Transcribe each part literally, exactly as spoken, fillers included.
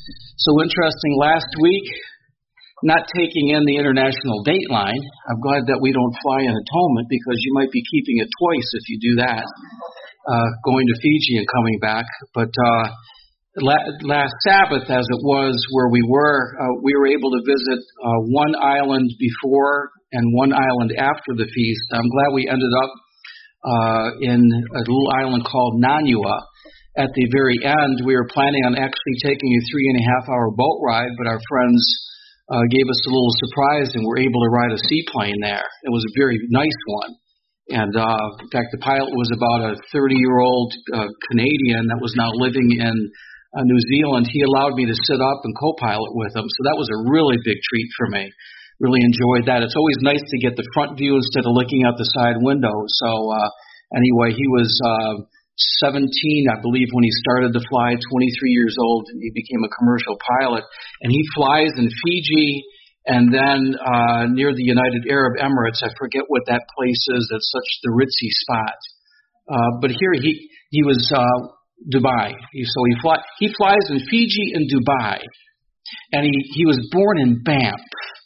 So interesting, last week, not taking in the international dateline, I'm glad that we don't fly in atonement because you might be keeping it twice if you do that, uh, going to Fiji and coming back. But uh, la- last Sabbath, as it was where we were, uh, we were able to visit uh, one island before and one island after the feast. I'm glad we ended up uh, in a little island called Nanua. At the very end, we were planning on actually taking a three and a half hour boat ride, but our friends uh, gave us a little surprise and were able to ride a seaplane there. It was a very nice one. And uh, in fact, the pilot was about a thirty-year-old uh, Canadian that was now living in uh, New Zealand. He allowed me to sit up and co-pilot with him, so that was a really big treat for me. Really enjoyed that. It's always nice to get the front view instead of looking out the side window. So uh, anyway, he was Uh, seventeen, I believe, when he started to fly, twenty-three years old, and he became a commercial pilot. And he flies in Fiji and then uh, near the United Arab Emirates. I forget what that place is. That's such the ritzy spot. Uh, but here he he was uh, Dubai. He, so he fly he flies in Fiji and Dubai, and he he was born in Banff.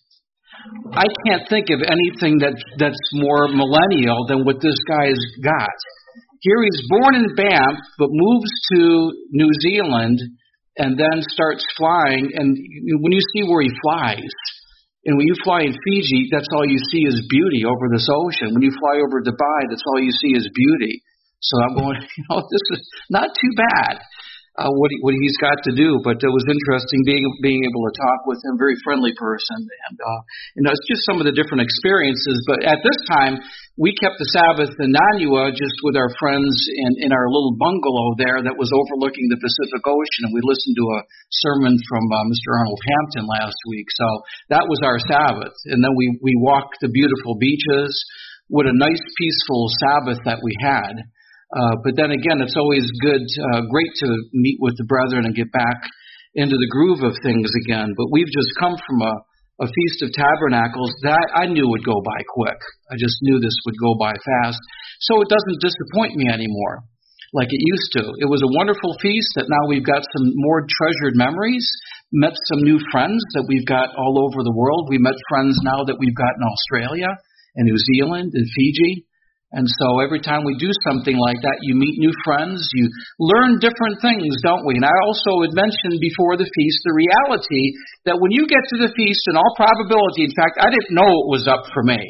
I can't think of anything that that's more millennial than what this guy's got. Here he's born in Banff, but moves to New Zealand and then starts flying. And when you see where he flies, and when you fly in Fiji, that's all you see is beauty over this ocean. When you fly over Dubai, that's all you see is beauty. So I'm going, you know, this is not too bad. Uh, what, he, what he's got to do, but it was interesting being being able to talk with him. Very friendly person, and uh, you know, it's just some of the different experiences. But at this time, we kept the Sabbath in Nanua just with our friends in, in our little bungalow there that was overlooking the Pacific Ocean, and we listened to a sermon from uh, Mister Arnold Hampton last week. So that was our Sabbath, and then we we walked the beautiful beaches. What a nice, peaceful Sabbath that we had. Uh, but then again, it's always good, uh, great to meet with the brethren and get back into the groove of things again. But we've just come from a, a Feast of Tabernacles that I knew would go by quick. I just knew this would go by fast. So it doesn't disappoint me anymore like it used to. It was a wonderful feast that now we've got some more treasured memories, met some new friends that we've got all over the world. We met friends now that we've got in Australia and New Zealand and Fiji. And so every time we do something like that, you meet new friends, you learn different things, don't we? And I also had mentioned before the feast the reality that when you get to the feast, in all probability, in fact, I didn't know it was up for me.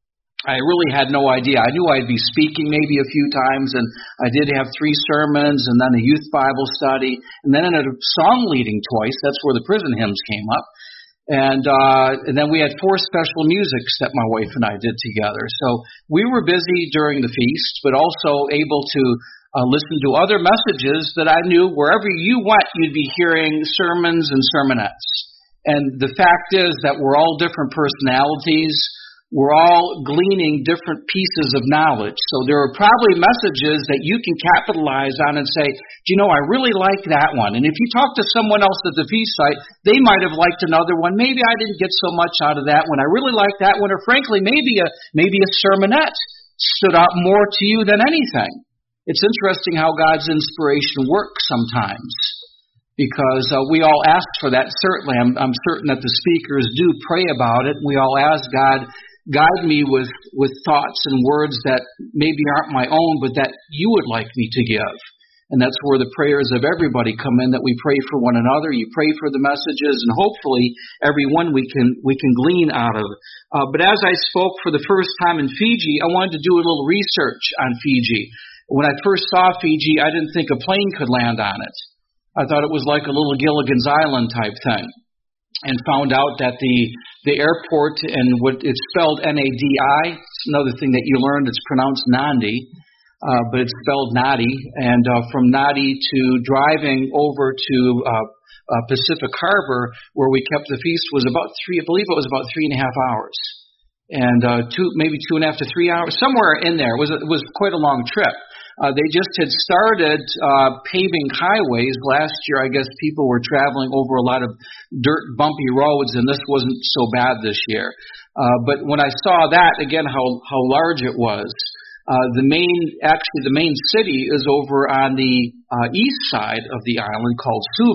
I really had no idea. I knew I'd be speaking maybe a few times, and I did have three sermons, and then a youth Bible study, and then a song leading twice. That's where the prison hymns came up. And uh, and then we had four special musics that my wife and I did together. So we were busy during the feast, but also able to uh, listen to other messages that I knew wherever you went, you'd be hearing sermons and sermonettes. And the fact is that we're all different personalities. We're all gleaning different pieces of knowledge. So there are probably messages that you can capitalize on and say, do you know, I really like that one. And if you talk to someone else at the feast site, they might have liked another one. Maybe I didn't get so much out of that one. I really like that one. Or frankly, maybe a, maybe a sermonette stood out more to you than anything. It's interesting how God's inspiration works sometimes. Because uh, we all ask for that, certainly. I'm, I'm certain that the speakers do pray about it. We all ask God, guide me with, with thoughts and words that maybe aren't my own, but that you would like me to give. And that's where the prayers of everybody come in, that we pray for one another. You pray for the messages, and hopefully every one we can we can glean out of. Uh, but as I spoke for the first time in Fiji, I wanted to do a little research on Fiji. When I first saw Fiji, I didn't think a plane could land on it. I thought it was like a little Gilligan's Island type thing. And found out that the the airport, and what it's spelled N A D I, it's another thing that you learned, it's pronounced Nadi, uh, but it's spelled Nadi. And uh, from Nadi to driving over to uh, uh, Pacific Harbor, where we kept the feast, was about three, I believe it was about three and a half hours. And uh, two, maybe two and a half to three hours, somewhere in there. It was, it was quite a long trip. Uh, they just had started uh, paving highways. Last year, I guess people were traveling over a lot of dirt, bumpy roads, and this wasn't so bad this year. Uh, but when I saw that, again, how, how large it was, uh, the main, actually the main city is over on the uh, east side of the island called Suva.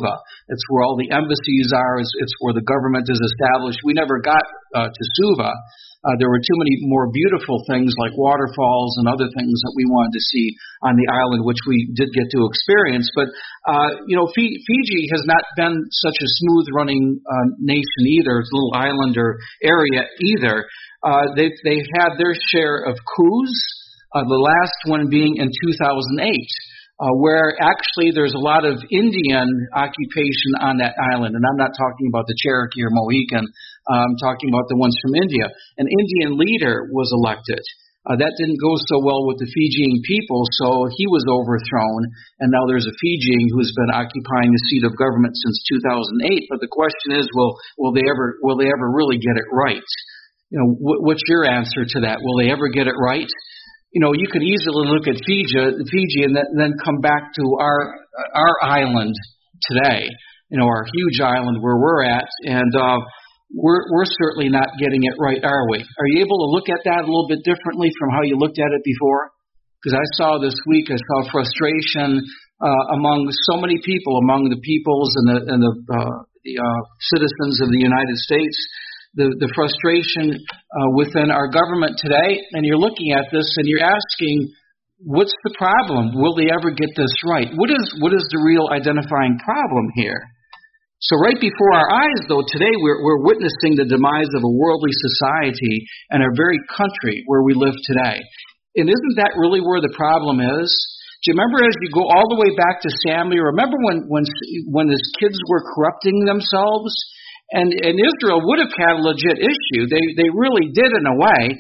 It's where all the embassies are. It's, it's where the government is established. We never got uh, to Suva. Uh, there were too many more beautiful things like waterfalls and other things that we wanted to see on the island, which we did get to experience. But, uh, you know, Fiji has not been such a smooth-running uh, nation either. It's a little island or area either. Uh, they've, they've had their share of coups, uh, the last one being in two thousand eight. Uh, where actually there's a lot of Indian occupation on that island. And I'm not talking about the Cherokee or Mohican. Uh, I'm talking about the ones from India. An Indian leader was elected. Uh, that didn't go so well with the Fijian people, so he was overthrown. And now there's a Fijian who's been occupying the seat of government since two thousand eight. But the question is, will will they ever will they ever really get it right? You know, wh- what's your answer to that? Will they ever get it right? You know, you could easily look at Fiji, Fiji, and then, then come back to our our island today. You know, our huge island where we're at, and uh, we're we're certainly not getting it right, are we? Are you able to look at that a little bit differently from how you looked at it before? Because I saw this week, I saw frustration uh, among so many people, among the peoples and the and the, uh, the uh, citizens of the United States. The, the frustration uh, within our government today, and you're looking at this and you're asking, what's the problem? Will they ever get this right? What is what is the real identifying problem here? So right before our eyes, though, today we're, we're witnessing the demise of a worldly society and our very country where we live today. And isn't that really where the problem is? Do you remember as you go all the way back to Samuel, remember when when when his kids were corrupting themselves? And, and Israel would have had a legit issue. They they really did in a way.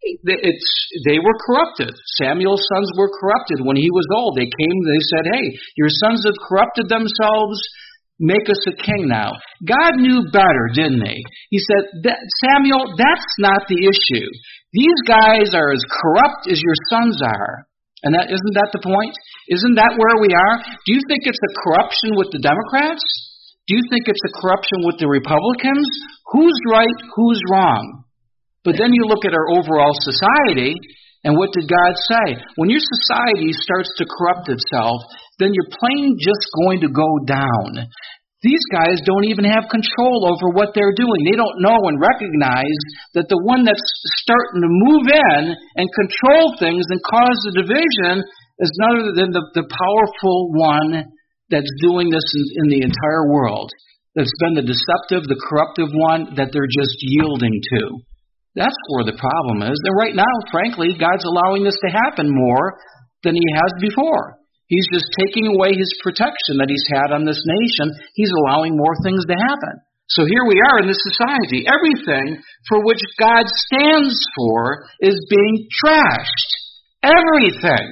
It's they were corrupted. Samuel's sons were corrupted when he was old. They came. They said, "Hey, your sons have corrupted themselves. Make us a king now." God knew better, didn't he? He said, that, "Samuel, that's not the issue. These guys are as corrupt as your sons are." And that isn't that the point? Isn't that where we are? Do you think it's a corruption with the Democrats? Do you think it's a corruption with the Republicans? Who's right? Who's wrong? But then you look at our overall society, and what did God say? When your society starts to corrupt itself, then you're plain just going to go down. These guys don't even have control over what they're doing. They don't know and recognize that the one that's starting to move in and control things and cause the division is none other than the, the powerful one that's doing this in, in the entire world, that's been the deceptive, the corruptive one that they're just yielding to. That's where the problem is. And right now, frankly, God's allowing this to happen more than he has before. He's just taking away his protection that he's had on this nation. He's allowing more things to happen. So here we are in this society. Everything for which God stands for is being trashed. Everything.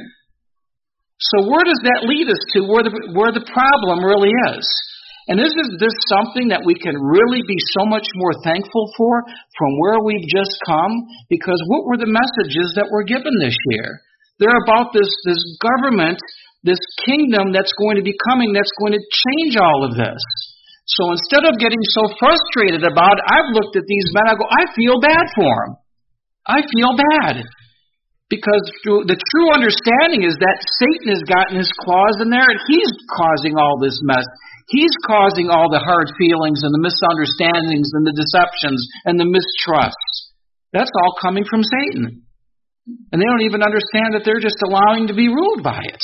So where does that lead us to, where the, where the problem really is? And isn't this something that we can really be so much more thankful for from where we've just come? Because what were the messages that were given this year? They're about this, this government, this kingdom that's going to be coming, that's going to change all of this. So instead of getting so frustrated about it, I've looked at these men, I go, I feel bad for them. I feel bad. Because the true understanding is that Satan has gotten his claws in there and he's causing all this mess. He's causing all the hard feelings and the misunderstandings and the deceptions and the mistrusts. That's all coming from Satan. And they don't even understand that they're just allowing to be ruled by it.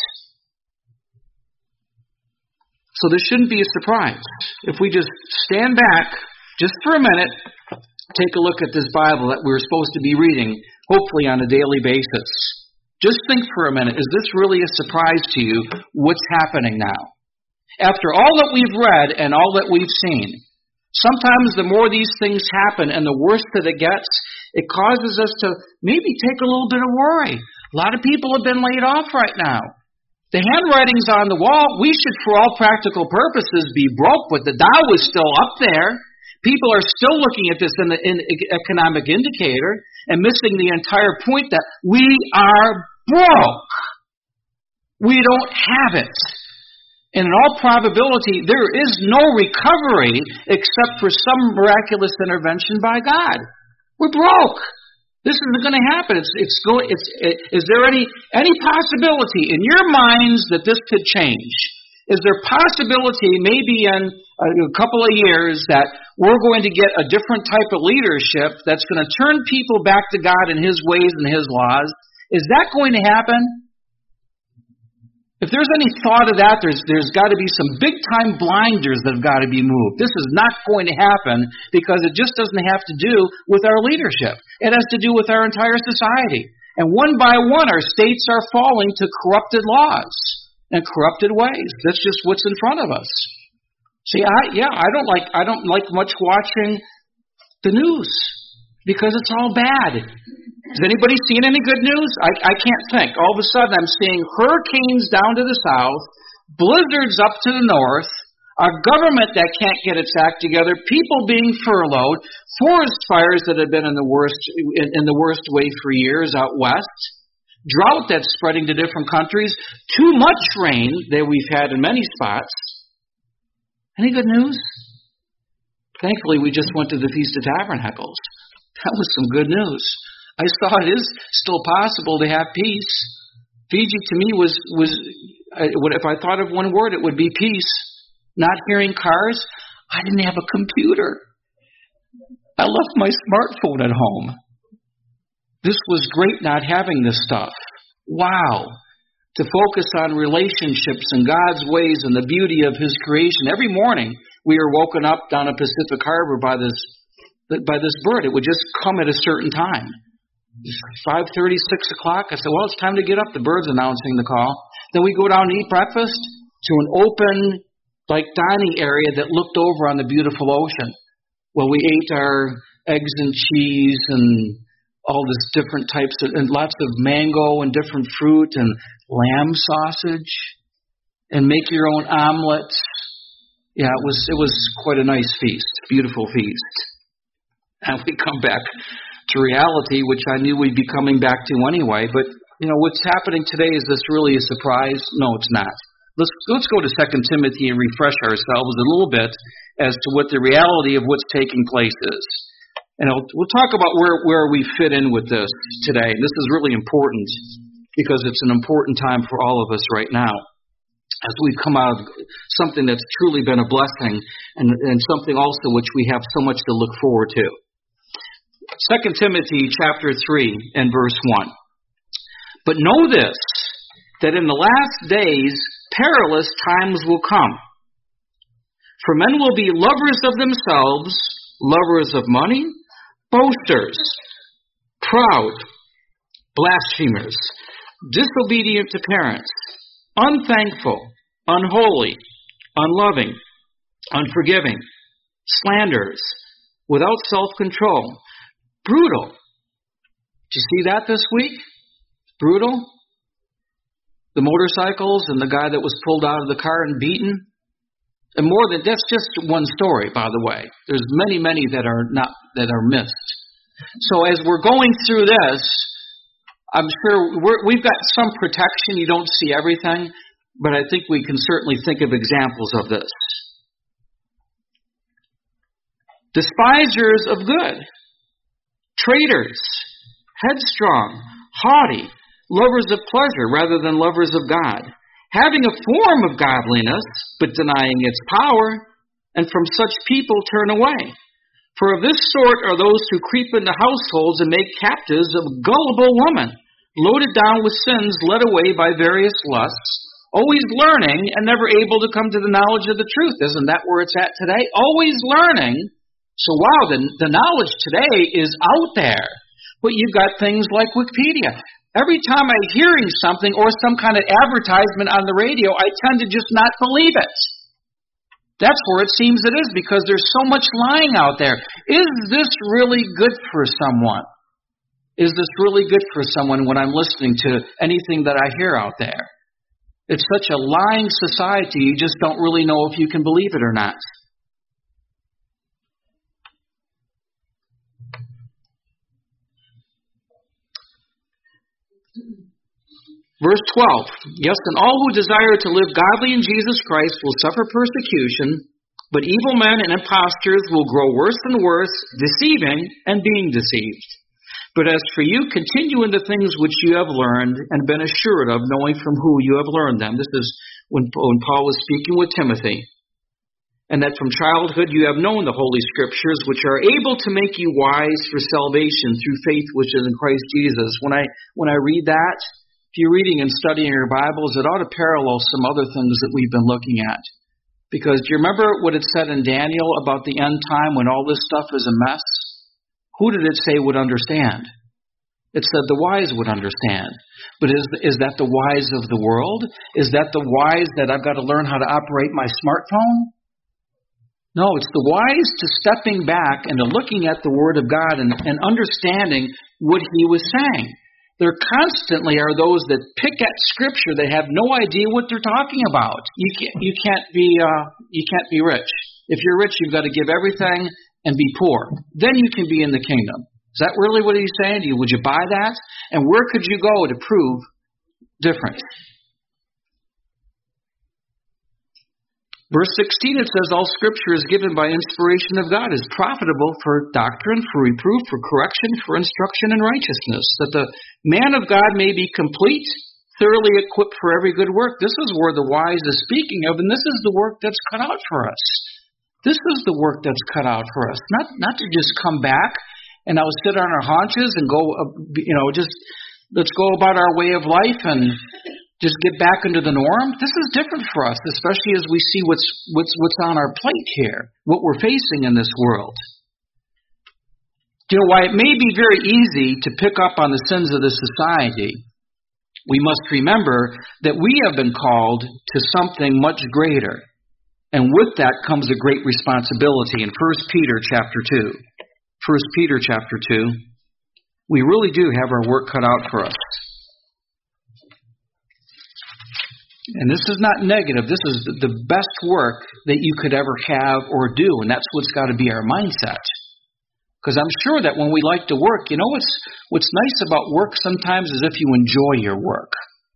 So this shouldn't be a surprise. If we just stand back just for a minute, take a look at this Bible that we're supposed to be reading, hopefully on a daily basis. Just think for a minute, is this really a surprise to you, what's happening now? After all that we've read and all that we've seen, sometimes the more these things happen and the worse that it gets, it causes us to maybe take a little bit of worry. A lot of people have been laid off right now. The handwriting's on the wall. We should, for all practical purposes, be broke, but the Dow is still up there. People are still looking at this in the in economic indicator and missing the entire point that we are broke. We don't have it. And in all probability, there is no recovery except for some miraculous intervention by God. We're broke. This isn't going to happen. It's it's going. It's it, is there any any possibility in your minds that this could change? Is there possibility maybe in a couple of years that we're going to get a different type of leadership that's going to turn people back to God and His ways and His laws. Is that going to happen? If there's any thought of that, there's there's got to be some big-time blinders that have got to be moved. This is not going to happen because it just doesn't have to do with our leadership. It has to do with our entire society. And one by one, our states are falling to corrupted laws and corrupted ways. That's just what's in front of us. See, I yeah, I don't like I don't like much watching the news because it's all bad. Has anybody seen any good news? I, I can't think. All of a sudden, I'm seeing hurricanes down to the south, blizzards up to the north, a government that can't get its act together, people being furloughed, forest fires that have been in the worst in, in the worst way for years out west, drought that's spreading to different countries, too much rain that we've had in many spots. Any good news? Thankfully, we just went to the Feast of Tabernacles. That was some good news. I saw it is still possible to have peace. Fiji to me was, was if I thought of one word, it would be peace. Not hearing cars. I didn't have a computer. I left my smartphone at home. This was great not having this stuff. Wow. To focus on relationships and God's ways and the beauty of His creation. Every morning we are woken up down at Pacific Harbor by this by this bird. It would just come at a certain time. five thirty, six o'clock. I said, well, it's time to get up. The bird's announcing the call. Then we go down and eat breakfast to an open, like, dining area that looked over on the beautiful ocean. Well, we ate our eggs and cheese and all this different types of, and lots of mango and different fruit and lamb sausage and make your own omelets. Yeah, it was, it was quite a nice feast, beautiful feast. And we come back to reality, which I knew we'd be coming back to anyway. But, you know, what's happening today, is this really a surprise? No, it's not. Let's let's go to Second Timothy and refresh ourselves a little bit as to what the reality of what's taking place is. And I'll, we'll talk about where, where we fit in with this today. This is really important because it's an important time for all of us right now, as we've come out of something that's truly been a blessing and, and something also which we have so much to look forward to. Second Timothy chapter three and verse one. But know this, that in the last days perilous times will come. For men will be lovers of themselves, lovers of money, boasters, proud, blasphemers, disobedient to parents, unthankful, unholy, unloving, unforgiving, slanderers, without self-control, brutal. Did you see that this week? Brutal. The motorcycles and the guy that was pulled out of the car and beaten. And more than that's just one story, by the way. There's many, many that are not that are missed. So as we're going through this, I'm sure we're, we've got some protection. You don't see everything, but I think we can certainly think of examples of this. Despisers of good, traitors, headstrong, haughty, lovers of pleasure rather than lovers of God, having a form of godliness, but denying its power, and from such people turn away. For of this sort are those who creep into households and make captives of gullible women, loaded down with sins, led away by various lusts, always learning and never able to come to the knowledge of the truth. Isn't that where it's at today? Always learning. So wow, the, the knowledge today is out there. But you've got things like Wikipedia. Every time I'm hearing something or some kind of advertisement on the radio, I tend to just not believe it. That's where it seems it is, because there's so much lying out there. Is this really good for someone? Is this really good for someone when I'm listening to anything that I hear out there? It's such a lying society, you just don't really know if you can believe it or not. Verse twelve, yes, and all who desire to live godly in Jesus Christ will suffer persecution, but evil men and impostors will grow worse and worse, deceiving and being deceived. But as for you, continue in the things which you have learned and been assured of, knowing from who you have learned them. This is when, when Paul was speaking with Timothy. and that from childhood you have known the Holy Scriptures, which are able to make you wise for salvation through faith which is in Christ Jesus. When I when I read that, if you're reading and studying your Bibles, it ought to parallel some other things that we've been looking at. Because do you remember what it said in Daniel about the end time when all this stuff is a mess? Who did it say would understand? It said the wise would understand. But is is that the wise of the world? Is that the wise that I've got to learn how to operate my smartphone? No, it's the wise to stepping back and to looking at the Word of God and, and understanding what He was saying. There constantly are those that pick at Scripture that have no idea what they're talking about. You can't you can't be uh, you can't be rich. If you're rich, you've got to give everything and be poor. Then you can be in the kingdom. Is that really what He's saying to you? Would you buy that? And where could you go to prove different? Verse sixteen, it says, all Scripture is given by inspiration of God, is profitable for doctrine, for reproof, for correction, for instruction in righteousness, that the man of God may be complete, thoroughly equipped for every good work. This is where the wise is speaking of, and this is the work that's cut out for us. This is the work that's cut out for us, not not to just come back and now sit on our haunches and go, you know, just let's go about our way of life and just get back into the norm. This is different for us, especially as we see what's what's what's on our plate here, what we're facing in this world. Do you know why it may be very easy to pick up on the sins of this society? We must remember that we have been called to something much greater. And with that comes a great responsibility. In First Peter chapter two. First Peter chapter two. We really do have our work cut out for us. And this is not negative. This is the best work that you could ever have or do. And that's what's got to be our mindset. Because I'm sure that when we like to work, you know what's what's nice about work sometimes is if you enjoy your work.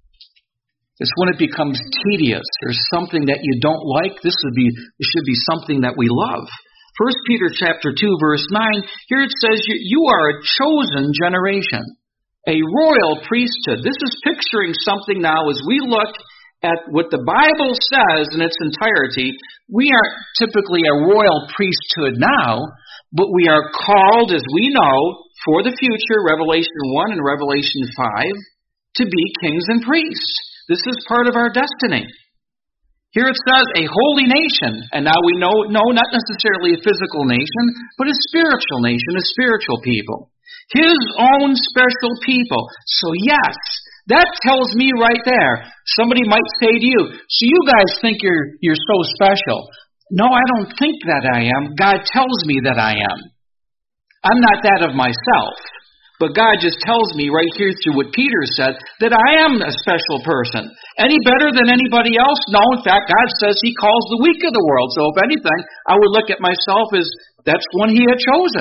It's when it becomes tedious or something that you don't like. This would be it should be something that we love. First Peter chapter two, verse nine, here it says, you are a chosen generation, a royal priesthood. This is picturing something now as we look at what the Bible says in its entirety. We aren't typically a royal priesthood now, but we are called, as we know, for the future, Revelation one and Revelation five, to be kings and priests. This is part of our destiny. Here it says a holy nation, and now we know, no, not necessarily a physical nation, but a spiritual nation, a spiritual people. His own special people. So yes, that tells me right there. Somebody might say to you, so you guys think you're you're so special. No, I don't think that I am. God tells me that I am. I'm not that of myself. But God just tells me right here through what Peter said that I am a special person. Any better than anybody else? No, in fact, God says He calls the weak of the world. So if anything, I would look at myself as that's one He had chosen.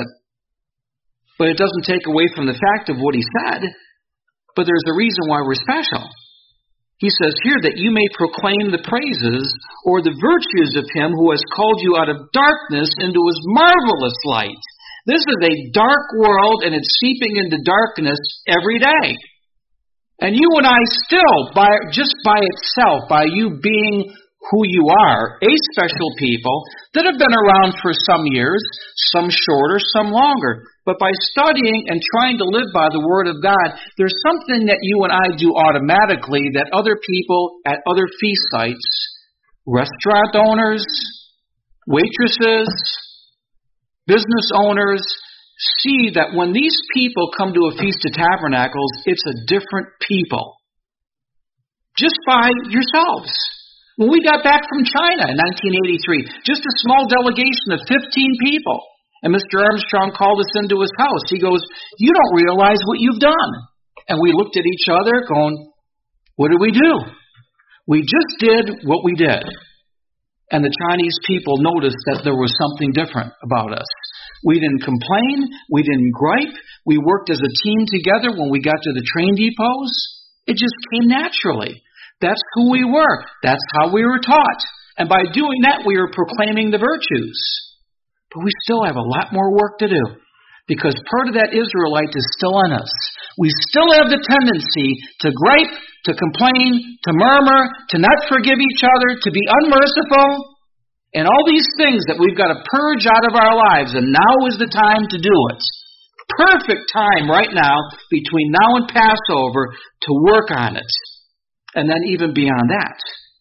But it doesn't take away from the fact of what He said. But there's a reason why we're special. He says here that you may proclaim the praises or the virtues of Him who has called you out of darkness into His marvelous light. This is a dark world, and it's seeping into darkness every day. And you and I still, by just by itself, by you being who you are, a special people that have been around for some years, some shorter, some longer. But by studying and trying to live by the Word of God, there's something that you and I do automatically that other people at other feast sites, restaurant owners, waitresses, business owners, see that when these people come to a Feast of Tabernacles, it's a different people. Just by yourselves. When we got back from China in nineteen eighty-three, just a small delegation of fifteen people. And Mister Armstrong called us into his house. He goes, you don't realize what you've done. And we looked at each other going, what did we do? We just did what we did. And the Chinese people noticed that there was something different about us. We didn't complain. We didn't gripe. We worked as a team together when we got to the train depots. It just came naturally. That's who we were. That's how we were taught. And by doing that, we were proclaiming the virtues. But we still have a lot more work to do. Because part of that Israelite is still in us. We still have the tendency to gripe, to complain, to murmur, to not forgive each other, to be unmerciful. And all these things that we've got to purge out of our lives, and now is the time to do it. Perfect time right now, between now and Passover, to work on it. And then even beyond that.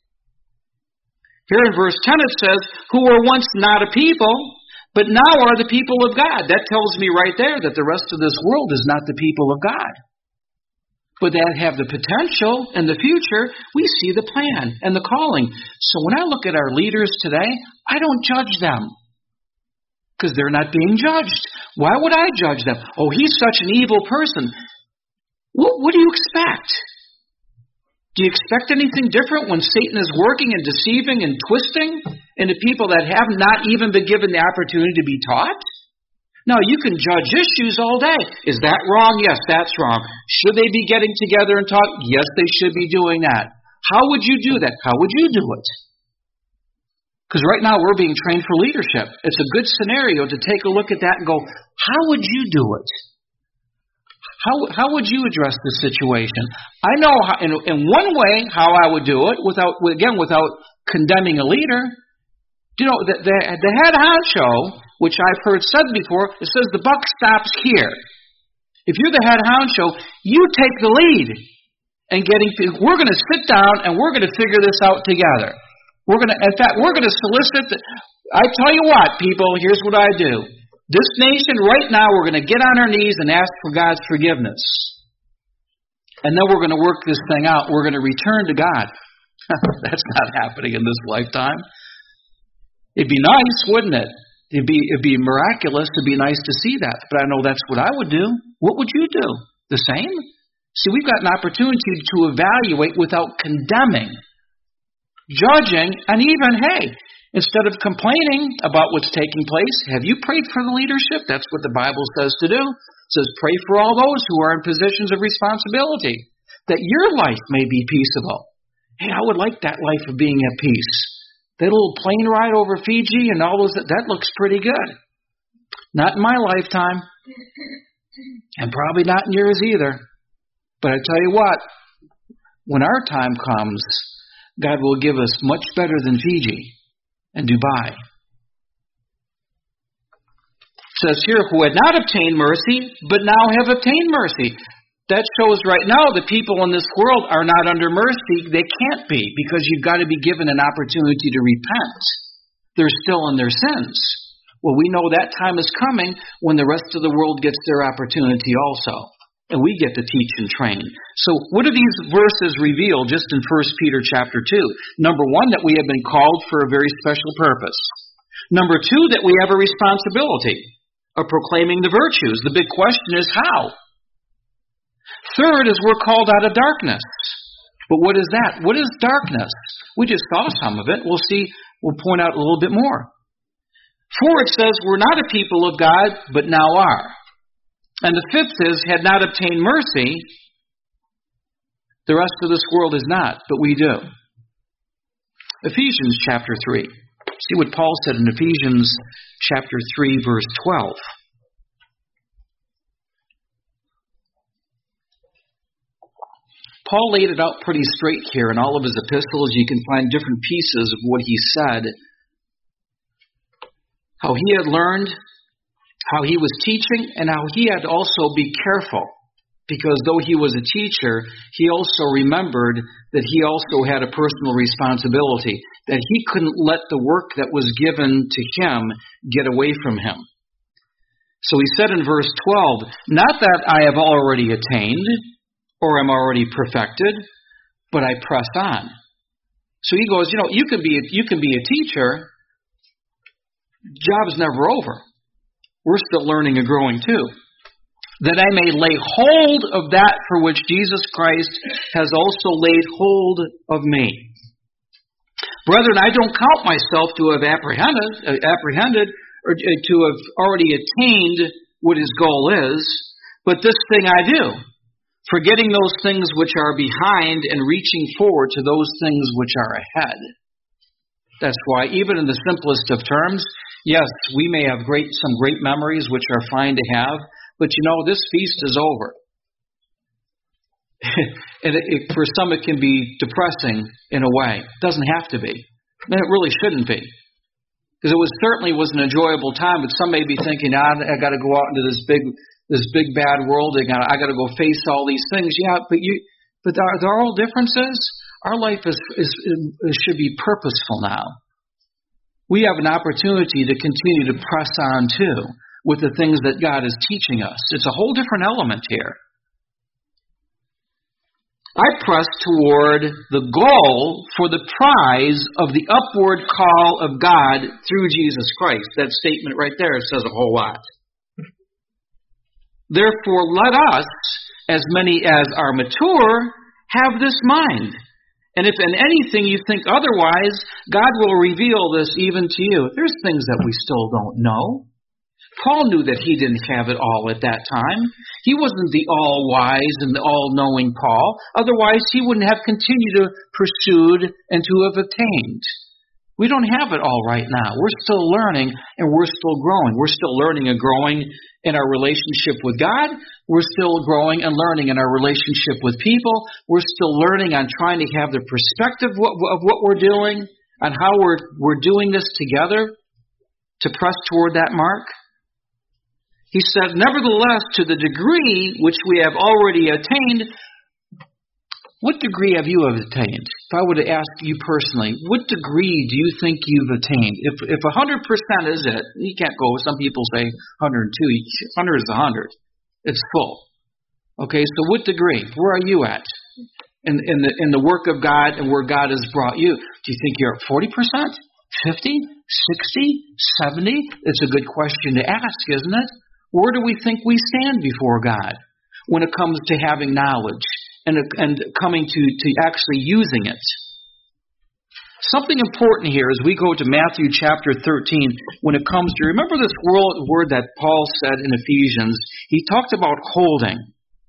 Here in verse ten it says, who were once not a people, but now are the people of God. That tells me right there that the rest of this world is not the people of God. But that have the potential in the future, we see the plan and the calling. So when I look at our leaders today, I don't judge them. Because they're not being judged. Why would I judge them? Oh, he's such an evil person. What, what do you expect? Do you expect anything different when Satan is working and deceiving and twisting into people that have not even been given the opportunity to be taught? Now, you can judge issues all day. Is that wrong? Yes, that's wrong. Should they be getting together and talk? Yes, they should be doing that. How would you do that? How would you do it? Because right now we're being trained for leadership. It's a good scenario to take a look at that and go, how would you do it? How how would you address the situation? I know how, in, in one way how I would do it, without again, without condemning a leader. You know, the, the, the head honcho, which I've heard said before, it says the buck stops here. If you're the head honcho, you take the lead in getting. We're going to sit down and we're going to figure this out together. We're going to, in fact, we're going to solicit. The, I tell you what, people. Here's what I do. This nation, right now, we're going to get on our knees and ask for God's forgiveness, and then we're going to work this thing out. We're going to return to God. That's not happening in this lifetime. It'd be nice, wouldn't it? It'd be, it'd be miraculous. It'd be nice to see that. But I know that's what I would do. What would you do? The same? See, we've got an opportunity to evaluate without condemning, judging, and even, hey, instead of complaining about what's taking place, have you prayed for the leadership? That's what the Bible says to do. It says pray for all those who are in positions of responsibility, that your life may be peaceable. Hey, I would like that life of being at peace. That little plane ride over Fiji and all those, that looks pretty good. Not in my lifetime. And probably not in yours either. But I tell you what, when our time comes, God will give us much better than Fiji and Dubai. It says here, who had not obtained mercy, but now have obtained mercy. That shows right now the people in this world are not under mercy. They can't be, because you've got to be given an opportunity to repent. They're still in their sins. Well, we know that time is coming when the rest of the world gets their opportunity also. And we get to teach and train. So what do these verses reveal just in First Peter chapter two? Number one, that we have been called for a very special purpose. Number two, that we have a responsibility of proclaiming the virtues. The big question is how? Third is we're called out of darkness. But what is that? What is darkness? We just saw some of it. We'll see, we'll point out a little bit more. Four, it says we're not a people of God, but now are. And the fifth is, had not obtained mercy. The rest of this world is not, but we do. Ephesians chapter three. See what Paul said in Ephesians chapter three, verse twelve. Paul laid it out pretty straight here in all of his epistles. You can find different pieces of what he said. How he had learned, how he was teaching, and how he had to also be careful. Because though he was a teacher, he also remembered that he also had a personal responsibility. That he couldn't let the work that was given to him get away from him. So he said in verse twelve, not that I have already attained, or am already perfected, but I press on. So he goes, you know, you can be you can be a teacher. Job's never over. We're still learning and growing too. That I may lay hold of that for which Jesus Christ has also laid hold of me. Brethren, I don't count myself to have apprehended, uh, apprehended or to have already attained what his goal is, but this thing I do, forgetting those things which are behind and reaching forward to those things which are ahead. That's why, even in the simplest of terms, yes, we may have great some great memories which are fine to have, but you know, this feast is over. And it, it, for some it can be depressing in a way. It doesn't have to be. And it really shouldn't be. Because it was certainly was an enjoyable time, but some may be thinking, ah, I got to go out into this big, this big bad world. I got, I got to go face all these things. Yeah, but you, but are there all differences? Our life is, is, is should be purposeful now. We have an opportunity to continue to press on too with the things that God is teaching us. It's a whole different element here. I press toward the goal for the prize of the upward call of God through Jesus Christ. That statement right there says a whole lot. Therefore, let us, as many as are mature, have this mind. And if in anything you think otherwise, God will reveal this even to you. There's things that we still don't know. Paul knew that he didn't have it all at that time. He wasn't the all-wise and the all-knowing Paul. Otherwise, he wouldn't have continued to pursued and to have attained. We don't have it all right now. We're still learning and we're still growing. We're still learning and growing in our relationship with God. We're still growing and learning in our relationship with people. We're still learning on trying to have the perspective of what we're doing, on how we're, we're doing this together to press toward that mark. He said, nevertheless, to the degree which we have already attained. What degree have you attained? If I were to ask you personally, what degree do you think you've attained? If if one hundred percent is it, you can't go, some people say one hundred two, one hundred is one hundred. It's full. Okay, so what degree? Where are you at in, in, the, in the work of God and where God has brought you? Do you think you're at forty percent, fifty, sixty, seventy? It's a good question to ask, isn't it? Where do we think we stand before God when it comes to having knowledge and, and coming to, to actually using it? Something important here as we go to Matthew chapter thirteen, when it comes to, remember this word that Paul said in Ephesians, he talked about holding.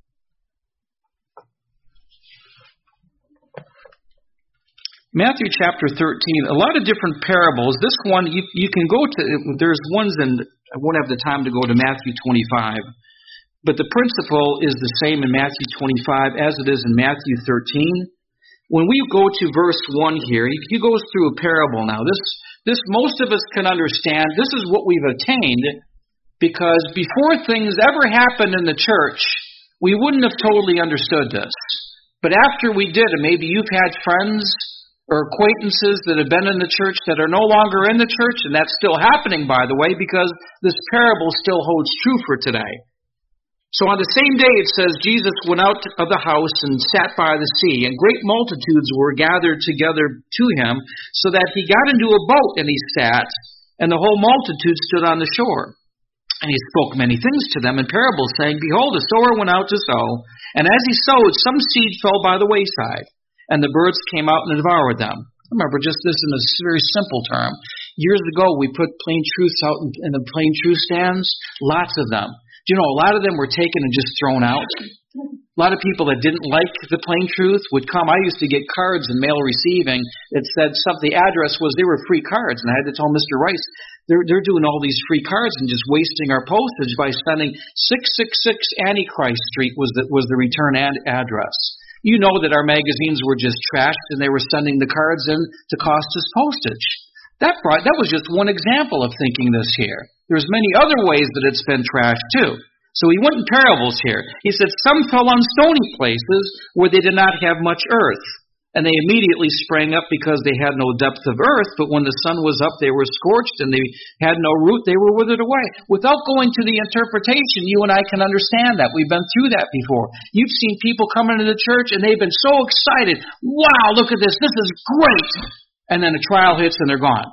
Matthew chapter thirteen, a lot of different parables. This one, you, you can go to, there's ones in, I won't have the time to go to Matthew twenty-five, but the principle is the same in Matthew twenty-five as it is in Matthew thirteen. When we go to verse one here, he goes through a parable now. This, this most of us can understand. This is what we've attained, because before things ever happened in the church, we wouldn't have totally understood this. But after we did, and maybe you've had friends or acquaintances that have been in the church that are no longer in the church, and that's still happening, by the way, because this parable still holds true for today. So on the same day, it says, Jesus went out of the house and sat by the sea, and great multitudes were gathered together to him, so that he got into a boat and he sat, and the whole multitude stood on the shore. And he spoke many things to them in parables, saying, Behold, a sower went out to sow, and as he sowed, some seed fell by the wayside, and the birds came out and devoured them. Remember, just this in a very simple term. Years ago, we put plain truths out in the plain truth stands, lots of them. Do you know, a lot of them were taken and just thrown out. A lot of people that didn't like the plain truth would come. I used to get cards in mail receiving that said something. The address was, they were free cards, and I had to tell Mister Rice, they're, they're doing all these free cards and just wasting our postage by sending six six six Antichrist Street was the, was the return ad- address. You know that our magazines were just trashed, and they were sending the cards in to cost us postage. That brought, that was just one example of thinking this here. There's many other ways that it's been trashed too. So he went in parables here. He said, some fell on stony places where they did not have much earth, and they immediately sprang up because they had no depth of earth, but when the sun was up, they were scorched, and they had no root, they were withered away. Without going to the interpretation, you and I can understand that. We've been through that before. You've seen people come into the church, and they've been so excited. Wow, look at this. This is great. And then a trial hits, and they're gone.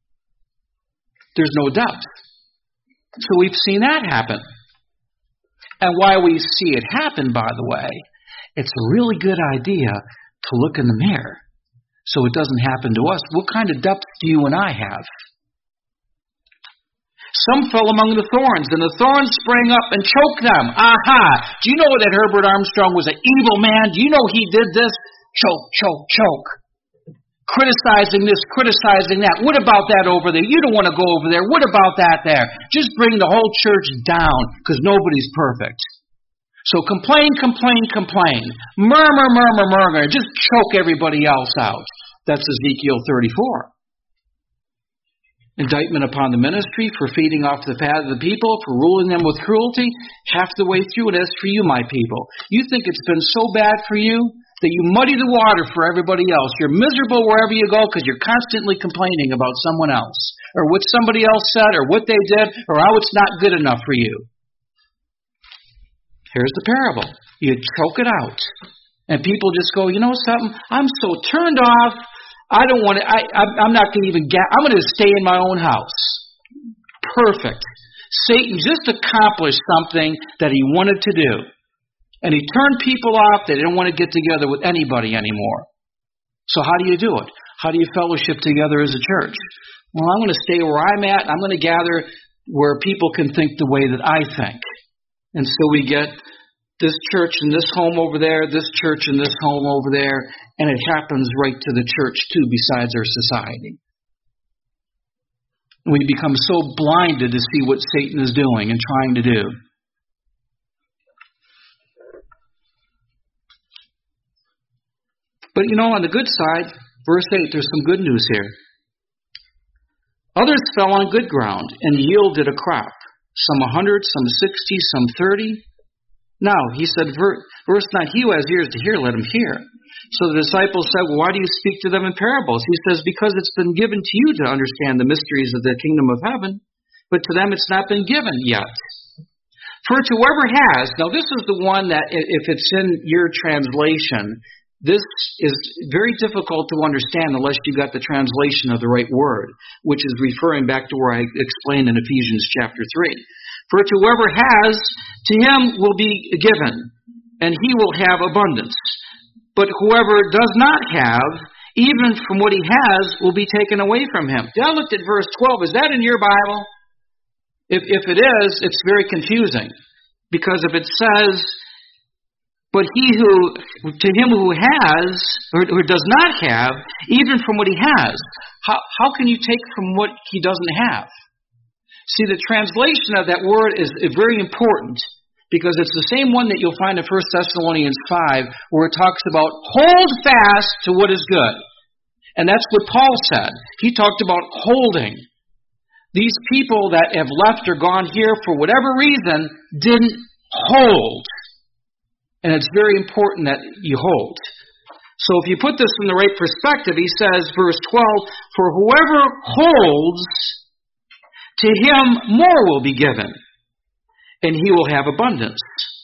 There's no depth. So we've seen that happen. And why we see it happen, by the way, it's a really good idea to look in the mirror so it doesn't happen to us. What kind of depth do you and I have? Some fell among the thorns, and the thorns sprang up and choked them. Aha! Do you know that Herbert Armstrong was an evil man? Do you know he did this? Choke, choke, choke. Criticizing this, criticizing that. What about that over there? You don't want to go over there. What about that there? Just bring the whole church down, because nobody's perfect. So complain, complain, complain. Murmur, murmur, murmur. Just choke everybody else out. That's Ezekiel thirty-four. Indictment upon the ministry for feeding off the fat of the people, for ruling them with cruelty, half the way through. And as for you, my people, you think it's been so bad for you that you muddy the water for everybody else. You're miserable wherever you go because you're constantly complaining about someone else, or what somebody else said, or what they did, or how it's not good enough for you. Here's the parable. You choke it out. And people just go, you know something? I'm so turned off. I don't want to, I, I'm not going to even get, I'm going to stay in my own house. Perfect. Satan just accomplished something that he wanted to do. And he turned people off. They didn't want to get together with anybody anymore. So how do you do it? How do you fellowship together as a church? Well, I'm going to stay where I'm at. I'm going to gather where people can think the way that I think. And so we get this church and this home over there, this church and this home over there, and it happens right to the church too, besides our society. We become so blinded to see what Satan is doing and trying to do. But you know, on the good side, verse eight, there's some good news here. Others fell on good ground and yielded a crop, some a hundred, some sixty, some thirty. Now, he said, verse nine, he who has ears to hear, let him hear. So the disciples said, well, why do you speak to them in parables? He says, because it's been given to you to understand the mysteries of the kingdom of heaven, but to them it's not been given yet. For to whoever has, now this is the one that if it's in your translation, this is very difficult to understand unless you got the translation of the right word, which is referring back to where I explained in Ephesians chapter three. For to whoever has, to him will be given, and he will have abundance. But whoever does not have, even from what he has, will be taken away from him. I looked at verse twelve. Is that in your Bible? If, if it is, it's very confusing. Because if it says, but he who, to him who has, or, or does not have, even from what he has, how, how can you take from what he doesn't have? See, the translation of that word is very important because it's the same one that you'll find in First Thessalonians five where it talks about hold fast to what is good. And that's what Paul said. He talked about holding. These people that have left or gone here for whatever reason didn't hold. And it's very important that you hold. So if you put this in the right perspective, he says, verse twelve, for whoever holds, to him more will be given, and he will have abundance.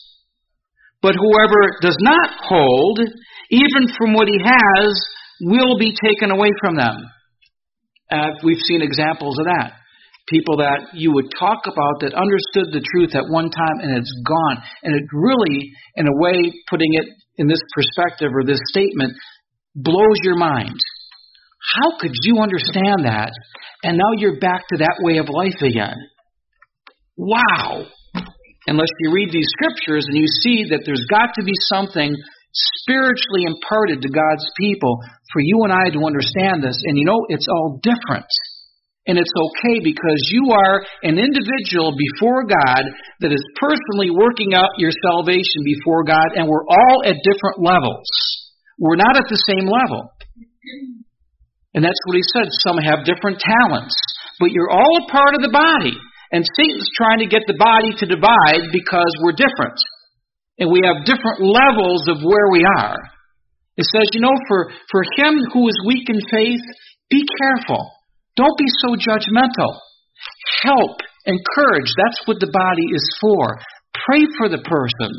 But whoever does not hold, even from what he has, will be taken away from them. Uh, we've seen examples of that. People that you would talk about that understood the truth at one time and it's gone. And it really, in a way, putting it in this perspective or this statement, blows your mind. How could you understand that? And now you're back to that way of life again. Wow! Unless you read these scriptures and you see that there's got to be something spiritually imparted to God's people for you and I to understand this. And you know, it's all different. And it's okay because you are an individual before God that is personally working out your salvation before God, and we're all at different levels. We're not at the same level. And that's what he said. Some have different talents, but you're all a part of the body. And Satan's trying to get the body to divide because we're different. And we have different levels of where we are. It says, you know, for, for him who is weak in faith, be careful. Don't be so judgmental. Help, encourage. That's what the body is for. Pray for the person.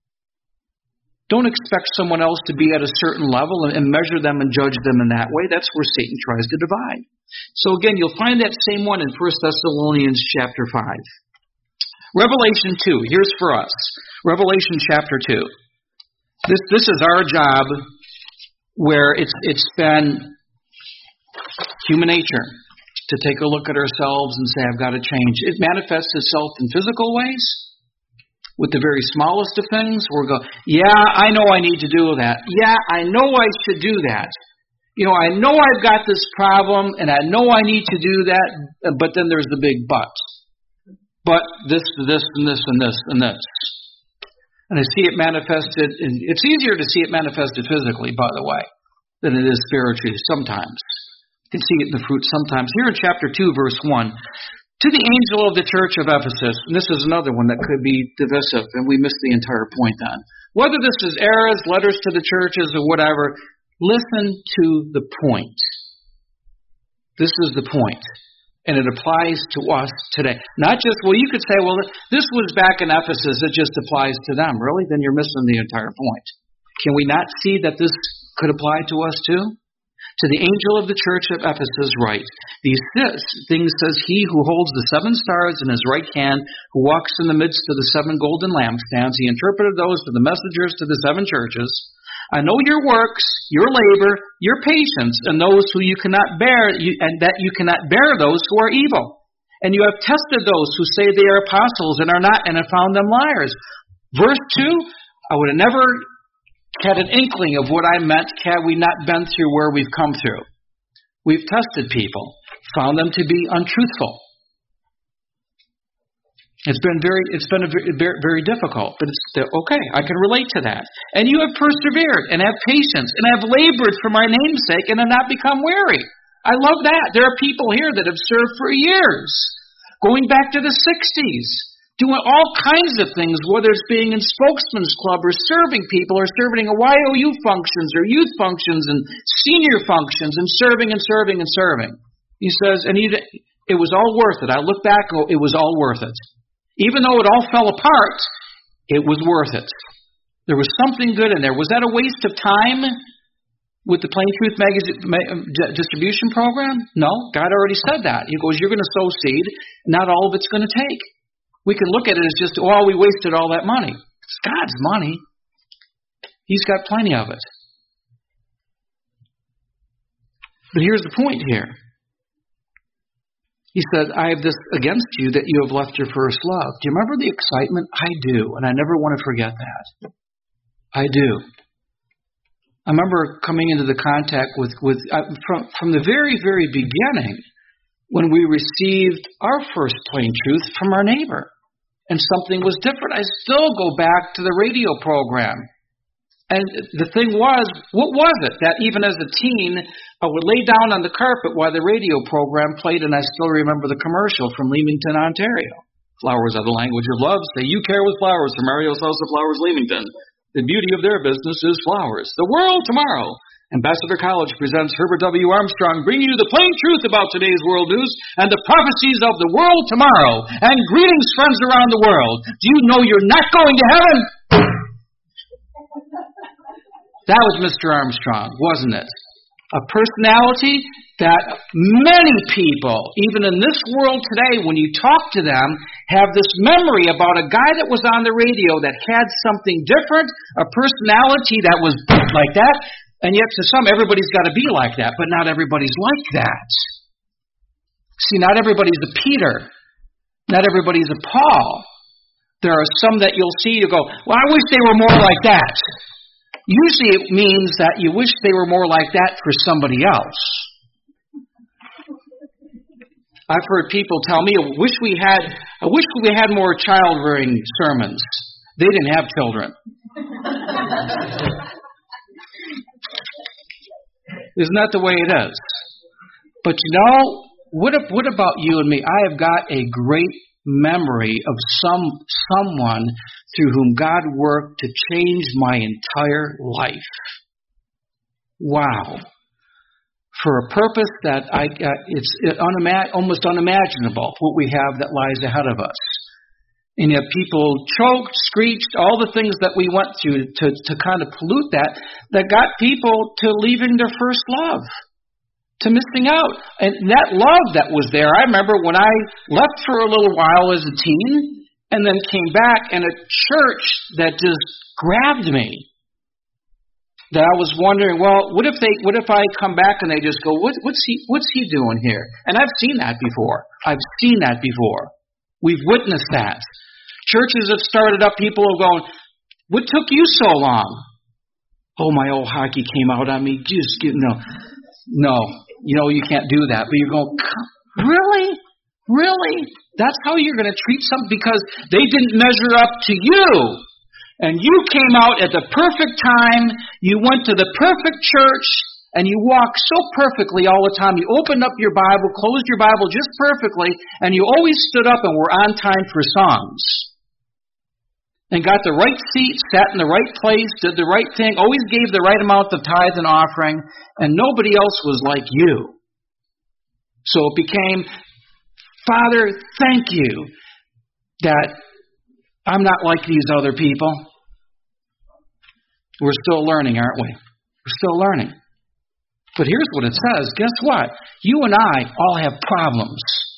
Don't expect someone else to be at a certain level and measure them and judge them in that way. That's where Satan tries to divide. So again, you'll find that same one in First Thessalonians chapter five. Revelation two, here's for us. Revelation chapter two. This this is our job where it's it's been human nature to take a look at ourselves and say, I've got to change. It manifests itself in physical ways. With the very smallest of things, we're going, yeah, I know I need to do that. Yeah, I know I should do that. You know, I know I've got this problem, and I know I need to do that, but then there's the big but. But this, this, and this, and this, and this. And I see it manifested, in, it's easier to see it manifested physically, by the way, than it is spiritually sometimes. You can see it in the fruit sometimes. Here in chapter two, verse one, to the angel of the church of Ephesus, and this is another one that could be divisive, and we missed the entire point on. Whether this is errors, letters to the churches, or whatever, listen to the point. This is the point. And it applies to us today. Not just, well, you could say, well, this was back in Ephesus, it just applies to them. Really? Then you're missing the entire point. Can we not see that this could apply to us too? To the angel of the church of Ephesus write, these things says he who holds the seven stars in his right hand, who walks in the midst of the seven golden lampstands. He interpreted those to the messengers to the seven churches. I know your works, your labor, your patience, and those who you cannot bear, you, and that you cannot bear those who are evil. And you have tested those who say they are apostles and are not, and have found them liars. Verse two, I would have never had an inkling of what I meant had we not been through where we've come through. We've tested people, found them to be untruthful. It's been very, it's been a very, very difficult, but it's still, okay, I can relate to that. And you have persevered and have patience and have labored for my name's sake and have not become weary. I love that. There are people here that have served for years, going back to the sixties, doing all kinds of things, whether it's being in spokesman's club or serving people or serving a Y O U functions or youth functions and senior functions and serving and serving and serving. He says, and he, it was all worth it. I look back, oh, it was all worth it. Even though it all fell apart, it was worth it. There was something good in there. Was that a waste of time with the Plain Truth magazine distribution program? No, God already said that. He goes, you're going to sow seed, not all of it's going to take. We can look at it as just, oh, we wasted all that money. It's God's money. He's got plenty of it. But here's the point here. He said, I have this against you that you have left your first love. Do you remember the excitement? I do, and I never want to forget that. I do. I remember coming into the contact with, with uh, from, from the very, very beginning when we received our first Plain Truth from our neighbor, and something was different. I still go back to the radio program. And the thing was, what was it that even as a teen, I would lay down on the carpet while the radio program played, and I still remember the commercial from Leamington, Ontario. Flowers are the language of love. Say you care with flowers from Mario's House of Flowers, Leamington. The beauty of their business is flowers. The world tomorrow. Ambassador College presents Herbert W. Armstrong, bringing you the plain truth about today's world news and the prophecies of the world tomorrow. And greetings, friends around the world. Do you know you're not going to heaven? That was Mister Armstrong, wasn't it? A personality that many people, even in this world today, when you talk to them, have this memory about a guy that was on the radio that had something different, a personality that was like that, and yet to some, everybody's got to be like that, but not everybody's like that. See, not everybody's a Peter. Not everybody's a Paul. There are some that you'll see, you go, well, I wish they were more like that. Usually it means that you wish they were more like that for somebody else. I've heard people tell me, I wish we had, I wish we had more child-rearing sermons. They didn't have children. Isn't that the way it is? But you know, what, what about you and me? I have got a great memory of some someone through whom God worked to change my entire life. Wow. For a purpose that I uh, it's unima- almost unimaginable what we have that lies ahead of us. And yet people choked, screeched, all the things that we went through to, to kind of pollute that, that got people to leaving their first love, to missing out. And that love that was there, I remember when I left for a little while as a teen and then came back, and a church that just grabbed me. That I was wondering, well, what if they, what if I come back and they just go, what, what's he, what's he doing here? And I've seen that before. I've seen that before. We've witnessed that. Churches have started up, people have gone, what took you so long? Oh, my old hockey came out on me. Just, no, no, you know, you can't do that. But you're going, really? Really? That's how you're going to treat something? Because they didn't measure up to you. And you came out at the perfect time. You went to the perfect church. and you walk so perfectly all the time. You opened up your Bible, closed your Bible just perfectly, and you always stood up and were on time for songs. And got the right seat, sat in the right place, did the right thing, always gave the right amount of tithe and offering, and nobody else was like you. So it became, Father, thank you that I'm not like these other people. We're still learning, aren't we? We're still learning. But here's what it says. Guess what? You and I all have problems.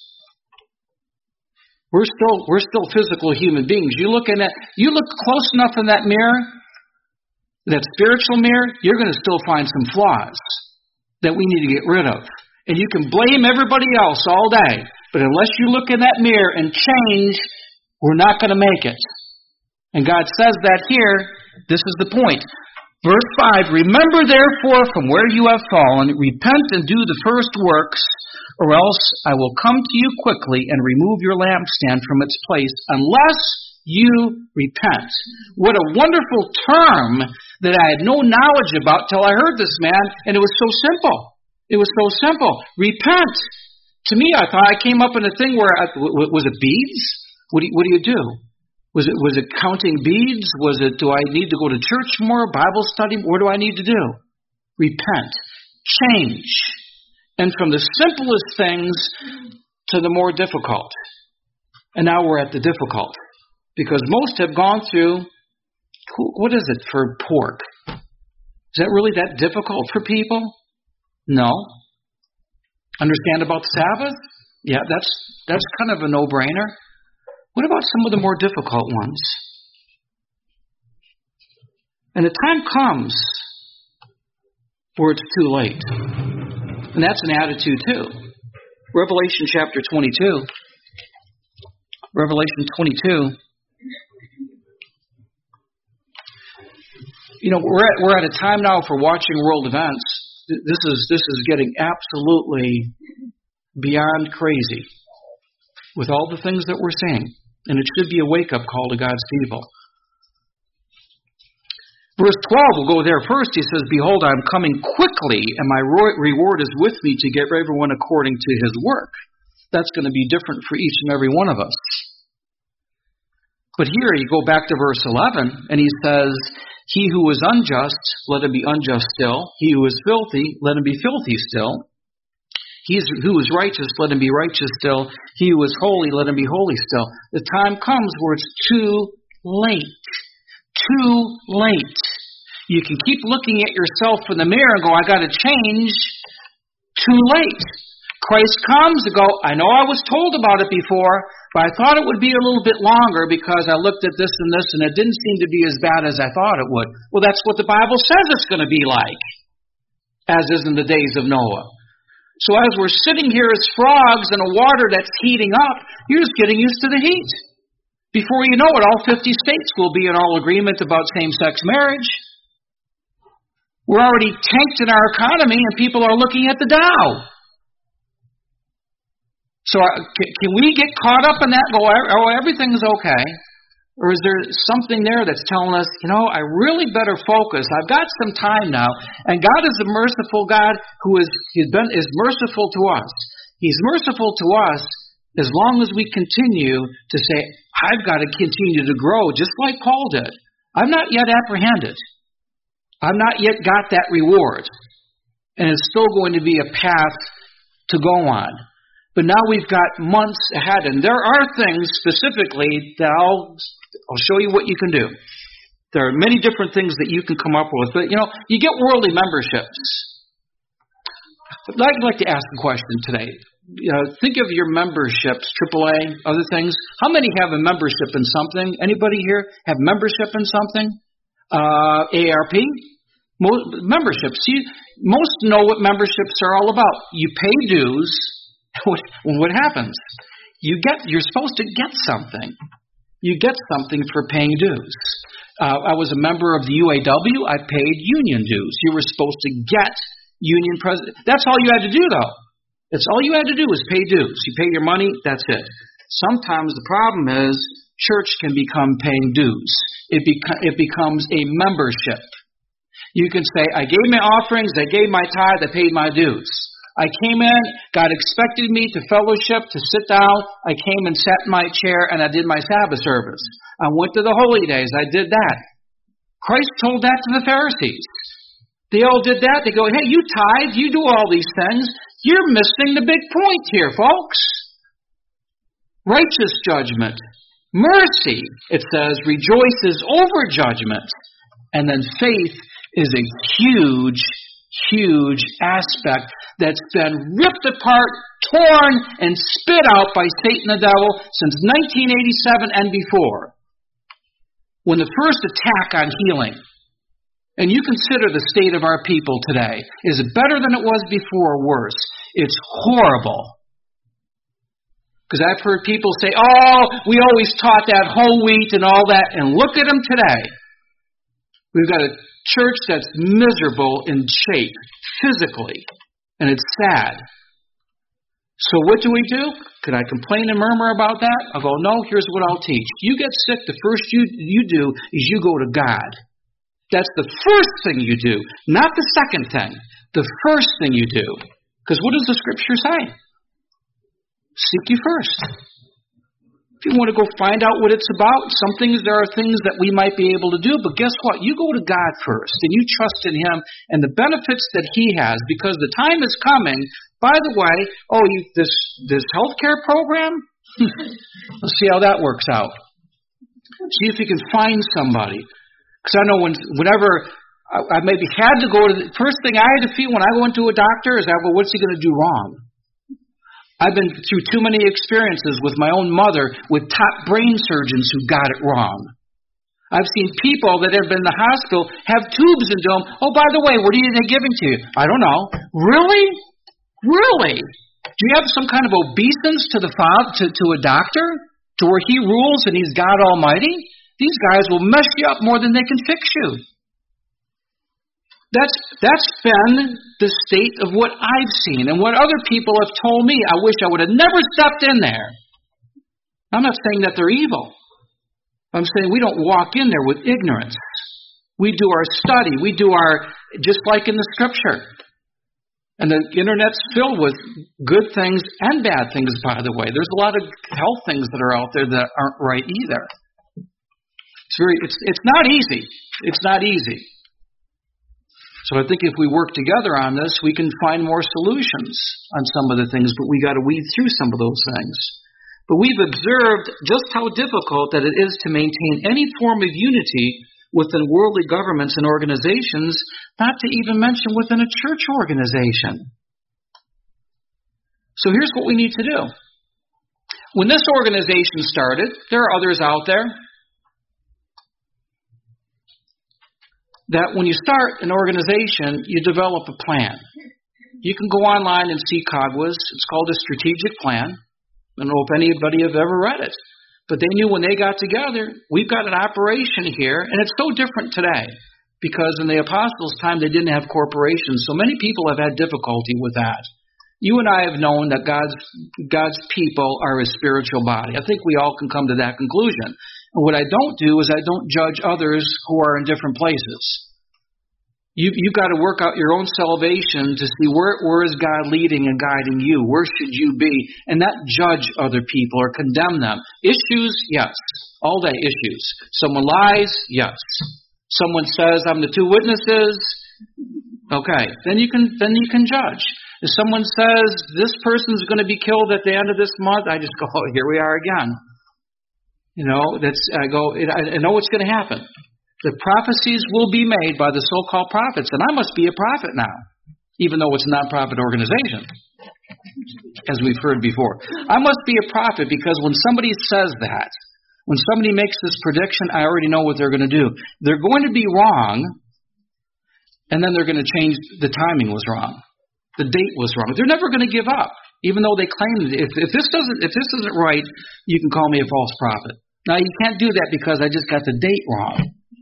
We're still we're still physical human beings. You look in that, you look close enough in that mirror, that spiritual mirror, you're going to still find some flaws that we need to get rid of. And you can blame everybody else all day, but unless you look in that mirror and change, we're not going to make it. And God says that here. This is the point. Verse five, remember therefore from where you have fallen, repent and do the first works, or else I will come to you quickly and remove your lampstand from its place, unless you repent. What a wonderful term that I had no knowledge about till I heard this, man, and it was so simple. It was so simple. Repent. To me, I thought I came up in a thing where, I, was it beads? What do you, what do you do? Was it was it counting beads? Was it, do I need to go to church more, Bible study? What do I need to do? Repent. Change. And from the simplest things to the more difficult. And now we're at the difficult. Because most have gone through, what is it for pork? Is that really that difficult for people? No. Understand about the Sabbath? Yeah, that's that's kind of a no-brainer. What about some of the more difficult ones? And the time comes where it's too late. And that's an attitude too. Revelation chapter twenty-two. Revelation twenty-two. You know, we're at, we're at a time now for watching world events. This is this is getting absolutely beyond crazy with all the things that we're seeing. And it should be a wake-up call to God's people. Verse twelve, we'll go there first. He says, behold, I'm coming quickly, and my reward is with me to give everyone according to his work. That's going to be different for each and every one of us. But here you go back to verse eleven, and he says, he who is unjust, let him be unjust still. He who is filthy, let him be filthy still. He who is righteous, let him be righteous still. He who is holy, let him be holy still. The time comes where it's too late. Too late. You can keep looking at yourself in the mirror and go, I got to change. Too late. Christ comes and go, I know I was told about it before, but I thought it would be a little bit longer because I looked at this and this and it didn't seem to be as bad as I thought it would. Well, that's what the Bible says it's going to be like, as is in the days of Noah. So as we're sitting here as frogs in a water that's heating up, you're just getting used to the heat. Before you know it, all fifty states will be in all agreement about same-sex marriage. We're already tanked in our economy, and people are looking at the Dow. So can we get caught up in that and go, oh, everything's okay? Or is there something there that's telling us, you know, I really better focus. I've got some time now. And God is the merciful God who is, he's been, is merciful to us. He's merciful to us as long as we continue to say, I've got to continue to grow, just like Paul did. I'm not yet apprehended. I've not yet got that reward. And it's still going to be a path to go on. But now we've got months ahead, and there are things specifically that I'll, I'll show you what you can do. There are many different things that you can come up with, but you know, you get worldly memberships. I'd like to ask a question today. You know, think of your memberships, triple A, other things. How many have a membership in something? Anybody here have membership in something? Uh, A A R P? Most, memberships. You, most know what memberships are all about. You pay dues. What, what happens? You get, you're supposed to get something. You get something for paying dues. Uh, I was a member of the U A W. I paid union dues. You were supposed to get union president. That's all you had to do, though. That's all you had to do was pay dues. You pay your money, that's it. Sometimes the problem is church can become paying dues. It, beco- it becomes a membership. You can say, I gave my offerings, I gave my tithe, I paid my dues. I came in, God expected me to fellowship, to sit down. I came and sat in my chair and I did my Sabbath service. I went to the holy days, I did that. Christ told that to the Pharisees. They all did that. They go, hey, you tithe, you do all these things. You're missing the big point here, folks. Righteous judgment. Mercy, it says, rejoices over judgment. And then faith is a huge, huge aspect that's been ripped apart, torn, and spit out by Satan the devil since nineteen eighty-seven and before. When the first attack on healing, and you consider the state of our people today, is it better than it was before or worse? It's horrible. Because I've heard people say, oh, we always taught that whole wheat and all that, and look at them today. We've got a church that's miserable in shape, physically, and it's sad. So what do we do? Could I complain and murmur about that? I'll go, no, here's what I'll teach. You get sick, the first you, you do is you go to God. That's the first thing you do, not the second thing. The first thing you do. Because what does the Scripture say? Seek you first. If you want to go find out what it's about, some things, there are things that we might be able to do, but guess what? You go to God first, and you trust in Him and the benefits that He has, because the time is coming. By the way, oh, you, this this healthcare program? Let's see how that works out. See if you can find somebody. Because I know when, whenever I, I maybe had to go to the first thing I had to feel when I went to a doctor is, I go, what's he going to do wrong? I've been through too many experiences with my own mother with top brain surgeons who got it wrong. I've seen people that have been in the hospital have tubes into them. Oh, by the way, what are they giving to you? I don't know. Really? Really? Do you have some kind of obeisance to the father, to, to a doctor, to where he rules and he's God Almighty? These guys will mess you up more than they can fix you. That's that's been the state of what I've seen and what other people have told me. I wish I would have never stepped in there. I'm not saying that they're evil. I'm saying we don't walk in there with ignorance. We do our study. We do our, just like in the Scripture. And the Internet's filled with good things and bad things, by the way. There's a lot of health things that are out there that aren't right either. It's very, it's it's not easy. It's not easy. So I think if we work together on this, we can find more solutions on some of the things, but we got to weed through some of those things. But we've observed just how difficult that it is to maintain any form of unity within worldly governments and organizations, not to even mention within a church organization. So here's what we need to do. When this organization started, there are others out there, that when you start an organization, you develop a plan. You can go online and see C O G Wa's. It's called a strategic plan. I don't know if anybody have ever read it. But they knew when they got together, we've got an operation here, and it's so different today. Because in the apostles' time, they didn't have corporations. So many people have had difficulty with that. You and I have known that God's God's people are a spiritual body. I think we all can come to that conclusion. And what I don't do is I don't judge others who are in different places. You, you've got to work out your own salvation to see where, where is God leading and guiding you. Where should you be? And not judge other people or condemn them. Issues, yes. All day issues. Someone lies, yes. Someone says, I'm the two witnesses, okay. Then you can then you can judge. If someone says, this person's going to be killed at the end of this month, I just go, oh, here we are again. You know, that's I go. I know what's going to happen. The prophecies will be made by the so-called prophets, and I must be a prophet now, even though it's a non-profit organization, as we've heard before. I must be a prophet because when somebody says that, when somebody makes this prediction, I already know what they're going to do. They're going to be wrong, and then they're going to change. The timing was wrong. The date was wrong. They're never going to give up, even though they claim if, if this doesn't, if this isn't right, you can call me a false prophet. Now, you can't do that because I just got the date wrong.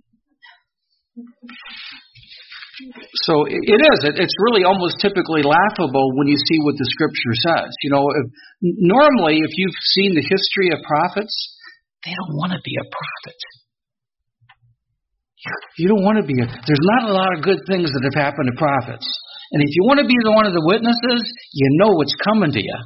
So it, it is. It, it's really almost typically laughable when you see what the Scripture says. You know, if, normally, if you've seen the history of prophets, they don't want to be a prophet. You don't want to be a, there's not a lot of good things that have happened to prophets. And if you want to be the one of the witnesses, you know what's coming to you.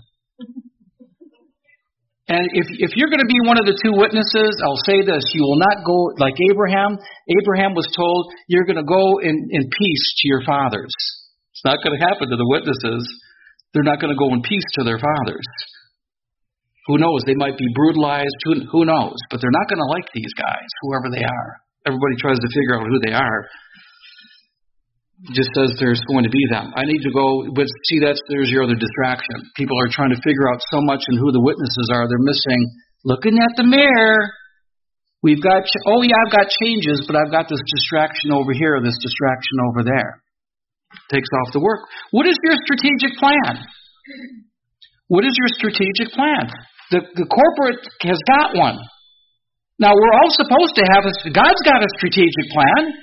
And if if you're going to be one of the two witnesses, I'll say this, you will not go like Abraham. Abraham was told, you're going to go in, in peace to your fathers. It's not going to happen to the witnesses. They're not going to go in peace to their fathers. Who knows? They might be brutalized. Who, who knows? But they're not going to like these guys, whoever they are. Everybody tries to figure out who they are. It just says there's going to be them. I need to go, but see, that's there's your other distraction. People are trying to figure out so much in who the witnesses are. They're missing looking at the mirror. We've got, oh yeah, I've got changes, but I've got this distraction over here, this distraction over there. Takes off the work. What is your strategic plan? What is your strategic plan? The, the corporate has got one. Now, we're all supposed to have a, God's got a strategic plan.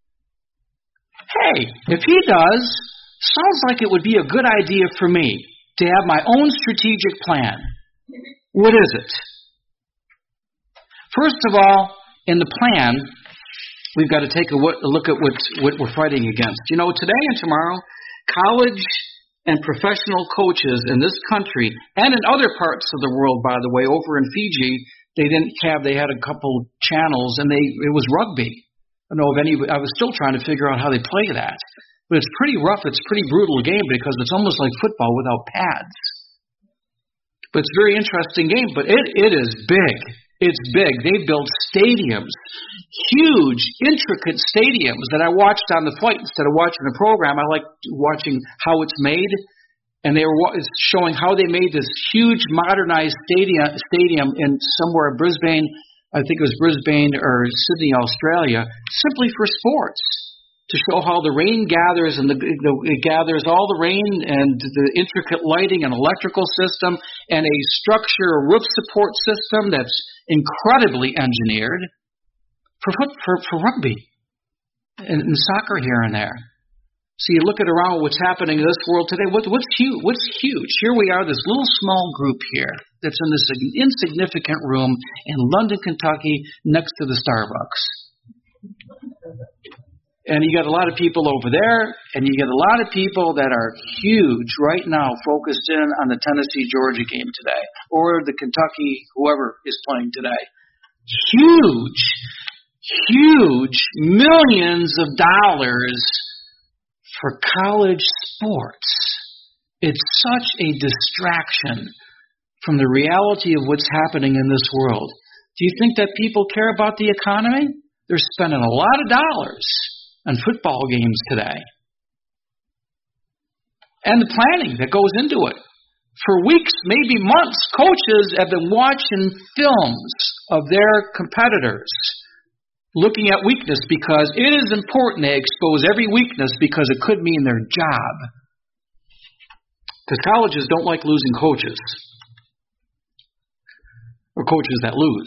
Hey, if He does, sounds like it would be a good idea for me to have my own strategic plan. What is it? First of all, in the plan, we've got to take a look at what, what we're fighting against. You know, today and tomorrow, college and professional coaches in this country, and in other parts of the world, by the way, over in Fiji, they didn't have, they had a couple channels, and they it was rugby. I don't know if any, I was still trying to figure out how they play that. But it's pretty rough, it's a pretty brutal game because it's almost like football without pads. But it's a very interesting game, but it, it is big. It's big. They built stadiums, huge, intricate stadiums that I watched on the flight instead of watching the program. I like watching how it's made. And they were showing how they made this huge modernized stadium, stadium in somewhere in Brisbane, I think it was Brisbane or Sydney, Australia, simply for sports, to show how the rain gathers and the, the, it gathers all the rain and the intricate lighting and electrical system and a structure, a roof support system that's incredibly engineered for for, for rugby and, and soccer here and there. So you look at around what's happening in this world today. What, what's huge? What's huge? Here we are, this little small group here that's in this insignificant room in London, Kentucky, next to the Starbucks. And you got a lot of people over there, and you get a lot of people that are huge right now, focused in on the Tennessee-Georgia game today, or the Kentucky, whoever is playing today. Huge, huge, millions of dollars for college sports. It's such a distraction from the reality of what's happening in this world. Do you think that people care about the economy? They're spending a lot of dollars on football games today. And the planning that goes into it. For weeks, maybe months, coaches have been watching films of their competitors, looking at weakness, because it is important they expose every weakness because it could mean their job. Because colleges don't like losing coaches. Or coaches that lose.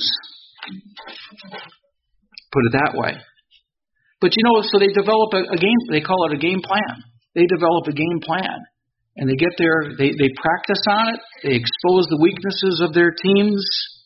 Put it that way. But you know, so they develop a, a game, they call it a game plan. They develop a game plan. And they get there, they, they practice on it, they expose the weaknesses of their teams.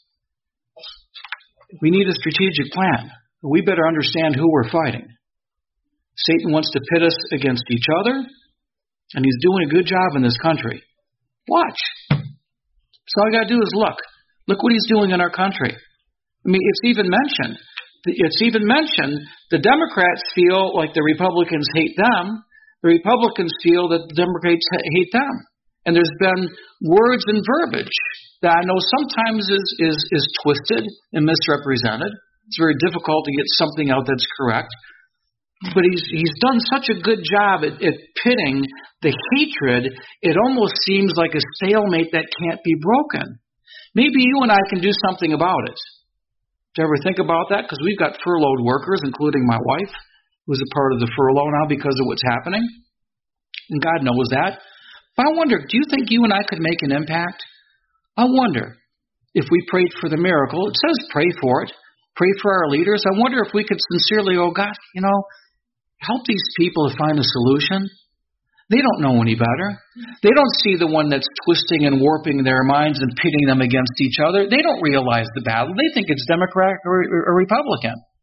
We need a strategic plan. We better understand who we're fighting. Satan wants to pit us against each other, and he's doing a good job in this country. Watch. So all you got to do is look. Look what he's doing in our country. I mean, it's even mentioned. It's even mentioned the Democrats feel like the Republicans hate them. The Republicans feel that the Democrats hate them. And there's been words and verbiage that I know sometimes is, is, is twisted and misrepresented. It's very difficult to get something out that's correct. But he's he's done such a good job at, at pitting the hatred, it almost seems like a stalemate that can't be broken. Maybe you and I can do something about it. Did you ever think about that? Because we've got furloughed workers, including my wife, who's a part of the furlough now because of what's happening. And God knows that. But I wonder, do you think you and I could make an impact? I wonder if we prayed for the miracle. It says pray for it. Pray for our leaders. I wonder if we could sincerely, oh God, you know, help these people to find a solution. They don't know any better. They don't see the one that's twisting and warping their minds and pitting them against each other. They don't realize the battle. They think it's Democrat or, or Republican.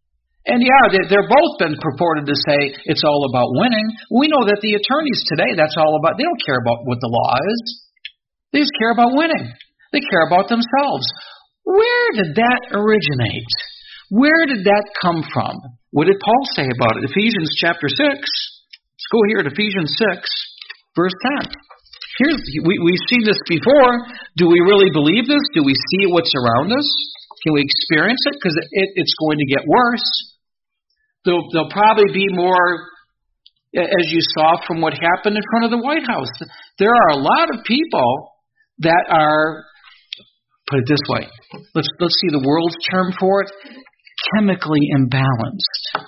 And yeah, they, they're both been purported to say it's all about winning. We know that the attorneys today, that's all about, they don't care about what the law is. They just care about winning. They care about themselves. Where did that originate? Where did that come from? What did Paul say about it? Ephesians chapter six. Let's go here to Ephesians six, verse ten. Here's, we, we've seen this before. Do we really believe this? Do we see what's around us? Can we experience it? Because it, it's going to get worse. There'll, there'll probably be more, as you saw from what happened in front of the White House. There are a lot of people that are, put it this way, let's let's see the world's term for it, chemically imbalanced.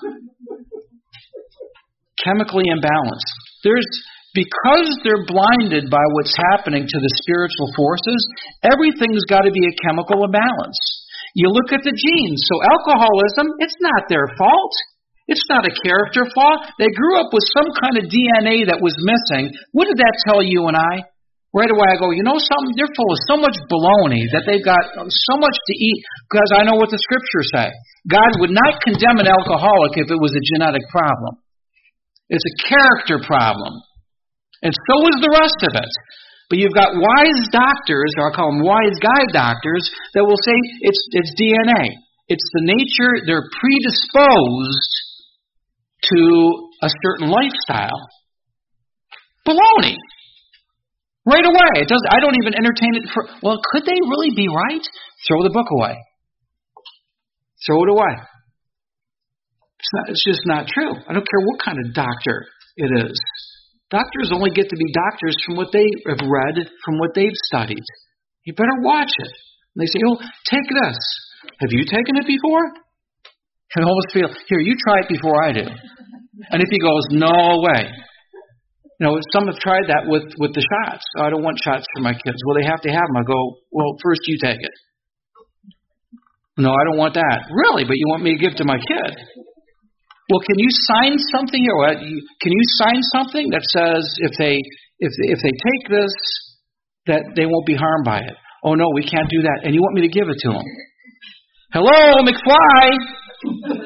Chemically imbalanced. There's because they're blinded by what's happening to the spiritual forces, everything's got to be a chemical imbalance. You look at the genes. So alcoholism, it's not their fault. It's not a character flaw. They grew up with some kind of D N A that was missing. What did that tell you and I? Right away I go, you know something? They're full of so much baloney that they've got so much to eat because I know what the scriptures say. God would not condemn an alcoholic if it was a genetic problem. It's a character problem. And so is the rest of it. But you've got wise doctors, or I'll call them wise guy doctors, that will say it's it's D N A. It's the nature, they're predisposed to a certain lifestyle. Baloney. Right away. It does. I don't even entertain it for, well, could they really be right? Throw the book away. Throw it away. It's, not, it's just not true. I don't care what kind of doctor it is. Doctors only get to be doctors from what they have read, from what they've studied. You better watch it. And they say, oh, take this. Have you taken it before? I always feel, here, you try it before I do. And if he goes, no way. You know, some have tried that with, with the shots. Oh, I don't want shots for my kids. Well, they have to have them. I go, well, first you take it. No, I don't want that. Really? But you want me to give to my kid? Well, can you sign something here? Can you sign something that says if they if if they take this, that they won't be harmed by it? Oh no, we can't do that. And you want me to give it to them? Hello, McFly.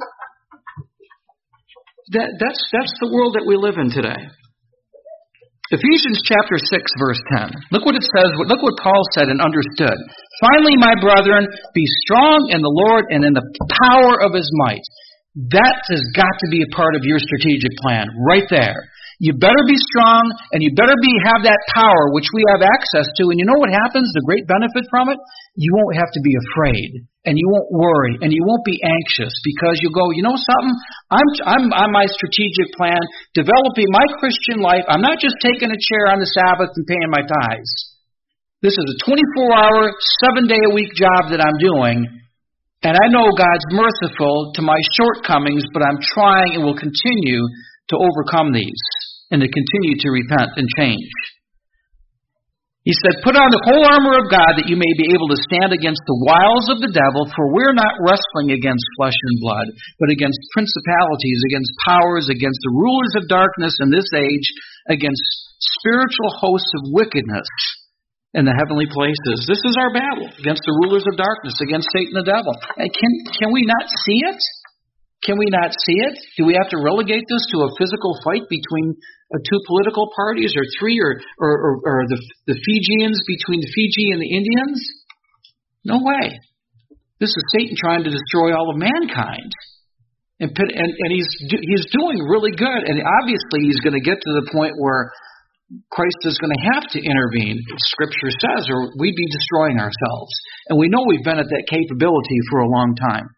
that that's that's the world that we live in today. Ephesians chapter six, verse ten. Look what it says. Look what Paul said and understood. Finally, my brethren, be strong in the Lord and in the power of his might. That has got to be a part of your strategic plan, right there. You better be strong, and you better be have that power, which we have access to. And you know what happens? The great benefit from it? You won't have to be afraid, and you won't worry, and you won't be anxious, because you'll go, you know something? I'm I'm on my strategic plan, developing my Christian life. I'm not just taking a chair on the Sabbath and paying my tithes. This is a twenty-four hour, seven-day-a-week job that I'm doing. And I know God's merciful to my shortcomings, but I'm trying and will continue to overcome these and to continue to repent and change. He said, put on the whole armor of God that you may be able to stand against the wiles of the devil, for we're not wrestling against flesh and blood, but against principalities, against powers, against the rulers of darkness in this age, against spiritual hosts of wickedness in the heavenly places. This is our battle against the rulers of darkness, against Satan the devil. And can can we not see it? Can we not see it? Do we have to relegate this to a physical fight between uh, two political parties, or three, or or, or, or the the Fijians between Fiji and the Indians? No way. This is Satan trying to destroy all of mankind, and and, and he's he's doing really good. And obviously, he's going to get to the point where Christ is going to have to intervene, Scripture says, or we'd be destroying ourselves. And we know we've been at that capability for a long time.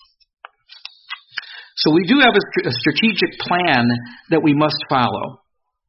So we do have a, a strategic plan that we must follow.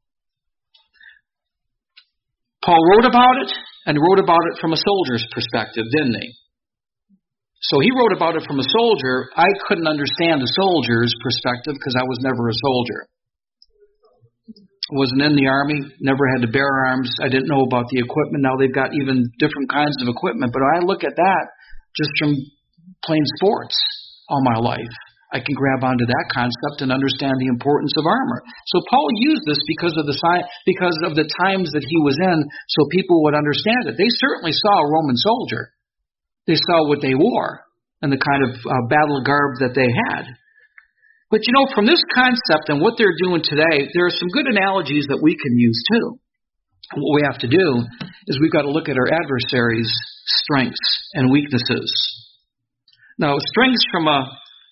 Paul wrote about it, and wrote about it from a soldier's perspective, didn't he? So he wrote about it from a soldier. I couldn't understand a soldier's perspective because I was never a soldier. Wasn't in the Army, never had to bear arms. I didn't know about the equipment. Now they've got even different kinds of equipment. But I look at that just from playing sports all my life. I can grab onto that concept and understand the importance of armor. So Paul used this because of the because of the times that he was in, so people would understand it. They certainly saw a Roman soldier. They saw what they wore. and the kind of uh, battle garb that they had. But you know, from this concept and what they're doing today, there are some good analogies that we can use too. What we have to do is we've got to look at our adversaries' strengths and weaknesses. Now, strengths from a,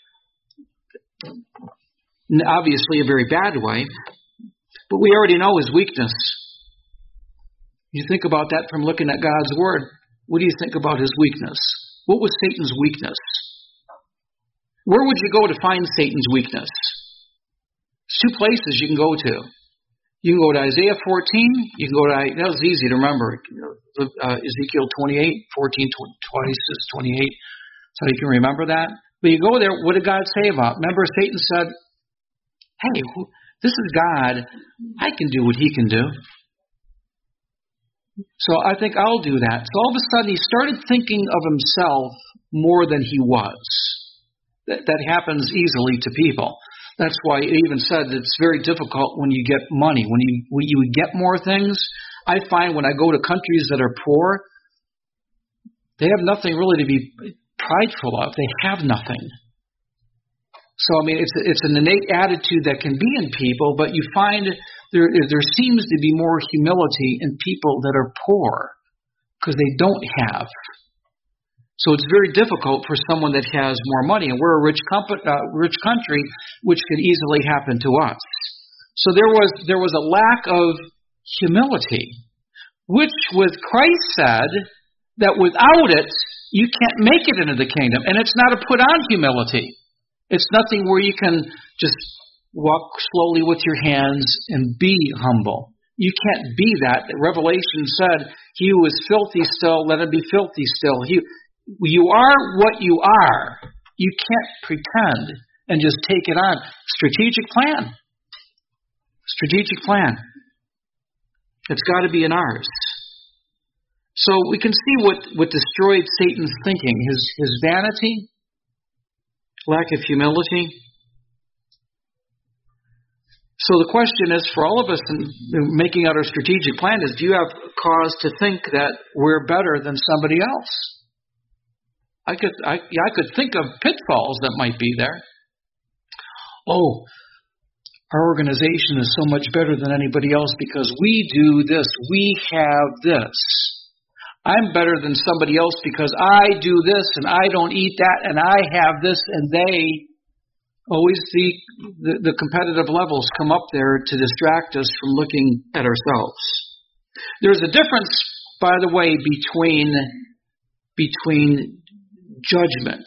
obviously a very bad way, but we already know his weakness. You think about that from looking at God's Word. What do you think about his weakness? What was Satan's weakness? Where would you go to find Satan's weakness? There's two places you can go to. You can go to Isaiah fourteen. You can go to, that was easy to remember, uh, Ezekiel twenty-eight, fourteen, twenty-six, twenty-eight. So you can remember that. But you go there, what did God say about it? Remember, Satan said, hey, this is God. I can do what he can do. So I think I'll do that. So all of a sudden he started thinking of himself more than he was. That, that happens easily to people. That's why it even said it's very difficult when you get money. When you when you get more things, I find when I go to countries that are poor, they have nothing really to be prideful of. They have nothing. So I mean, it's it's an innate attitude that can be in people, but you find there there seems to be more humility in people that are poor because they don't have. So it's very difficult for someone that has more money, and we're a rich, comp- uh, rich country, which could easily happen to us. So there was there was a lack of humility, which with Christ said that without it you can't make it into the kingdom, and it's not a put on humility. It's nothing where you can just walk slowly with your hands and be humble. You can't be that. Revelation said, "He who is filthy still, let him be filthy still." He You are what you are. You can't pretend and just take it on. Strategic plan. Strategic plan. It's got to be in ours. So we can see what, what destroyed Satan's thinking. His, his vanity, lack of humility. So the question is for all of us in making out our strategic plan is, do you have cause to think that we're better than somebody else? I could I, yeah, I could think of pitfalls that might be there. Oh, our organization is so much better than anybody else because we do this. We have this. I'm better than somebody else because I do this and I don't eat that and I have this and they. Always the, the, the competitive levels come up there to distract us from looking at ourselves. There's a difference, by the way, between between judgment,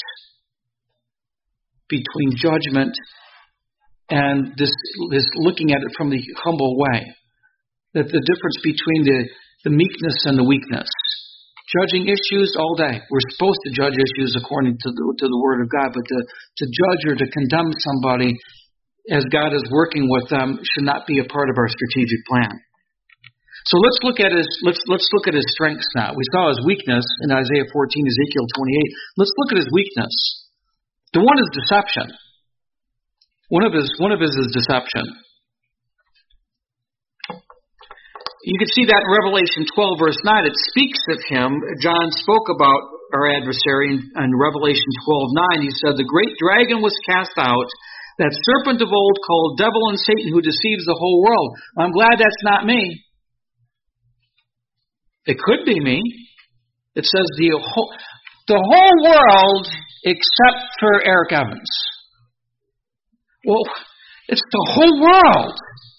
between judgment and this, this looking at it from the humble way. That the difference between the, the meekness and the weakness. Judging issues all day. We're supposed to judge issues according to the, to the Word of God, but to, to judge or to condemn somebody as God is working with them should not be a part of our strategic plan. So let's look at his let's let's look at his strengths now. We saw his weakness in Isaiah fourteen, Ezekiel twenty-eight. Let's look at his weakness. The one is deception. One of his one of his is deception. You can see that in Revelation twelve, verse nine. It speaks of him. John spoke about our adversary in, in Revelation twelve, nine. He said, "The great dragon was cast out, that serpent of old called devil and Satan, who deceives the whole world." I'm glad that's not me. It could be me. It says the whole, the whole world except for Eric Evans. Well, it's the whole world.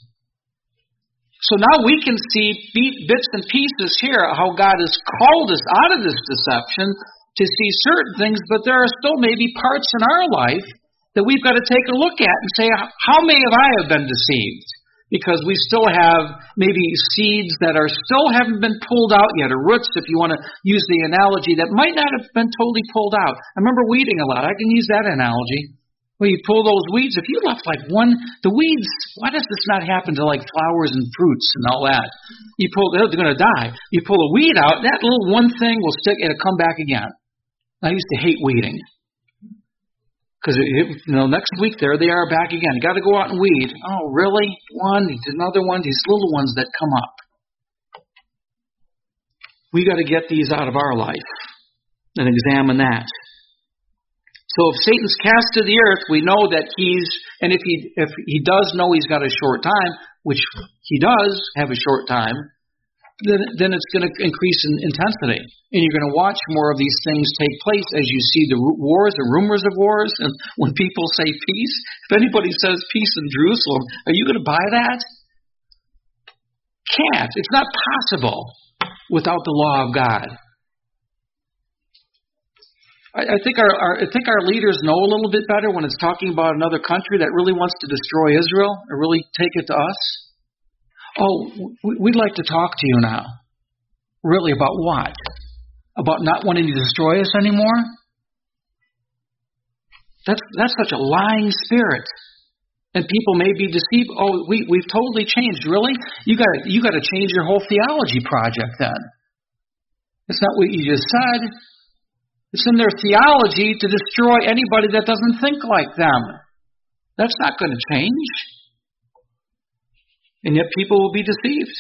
So now we can see bits and pieces here how God has called us out of this deception to see certain things, but there are still maybe parts in our life that we've got to take a look at and say, how may have I have been deceived? Because we still have maybe seeds that are still haven't been pulled out yet, or roots, if you want to use the analogy, that might not have been totally pulled out. I remember weeding a lot. I can use that analogy. Well, you pull those weeds. If you left like one, the weeds, why does this not happen to like flowers and fruits and all that? You pull, they're going to die. You pull a weed out, that little one thing will stick, it'll come back again. I used to hate weeding. Because, you know, next week there they are back again. You got to go out and weed. Oh, really? One, another one, these little ones that come up. We got to get these out of our life and examine that. So if Satan's cast to the earth, we know that he's, and if he if he does know he's got a short time, which he does have a short time, then, then it's going to increase in intensity. And you're going to watch more of these things take place as you see the wars, the rumors of wars, and when people say peace. If anybody says peace in Jerusalem, are you going to buy that? Can't. It's not possible without the law of God. I, I think our, our I think our leaders know a little bit better when it's talking about another country that really wants to destroy Israel or really take it to us. Oh, we'd like to talk to you now. Really, about what? About not wanting to destroy us anymore? That's that's such a lying spirit. And people may be deceived. Oh, we, we've totally changed. Really? You got you got to change your whole theology project then. It's not what you just said. It's in their theology to destroy anybody that doesn't think like them. That's not going to change. And yet people will be deceived.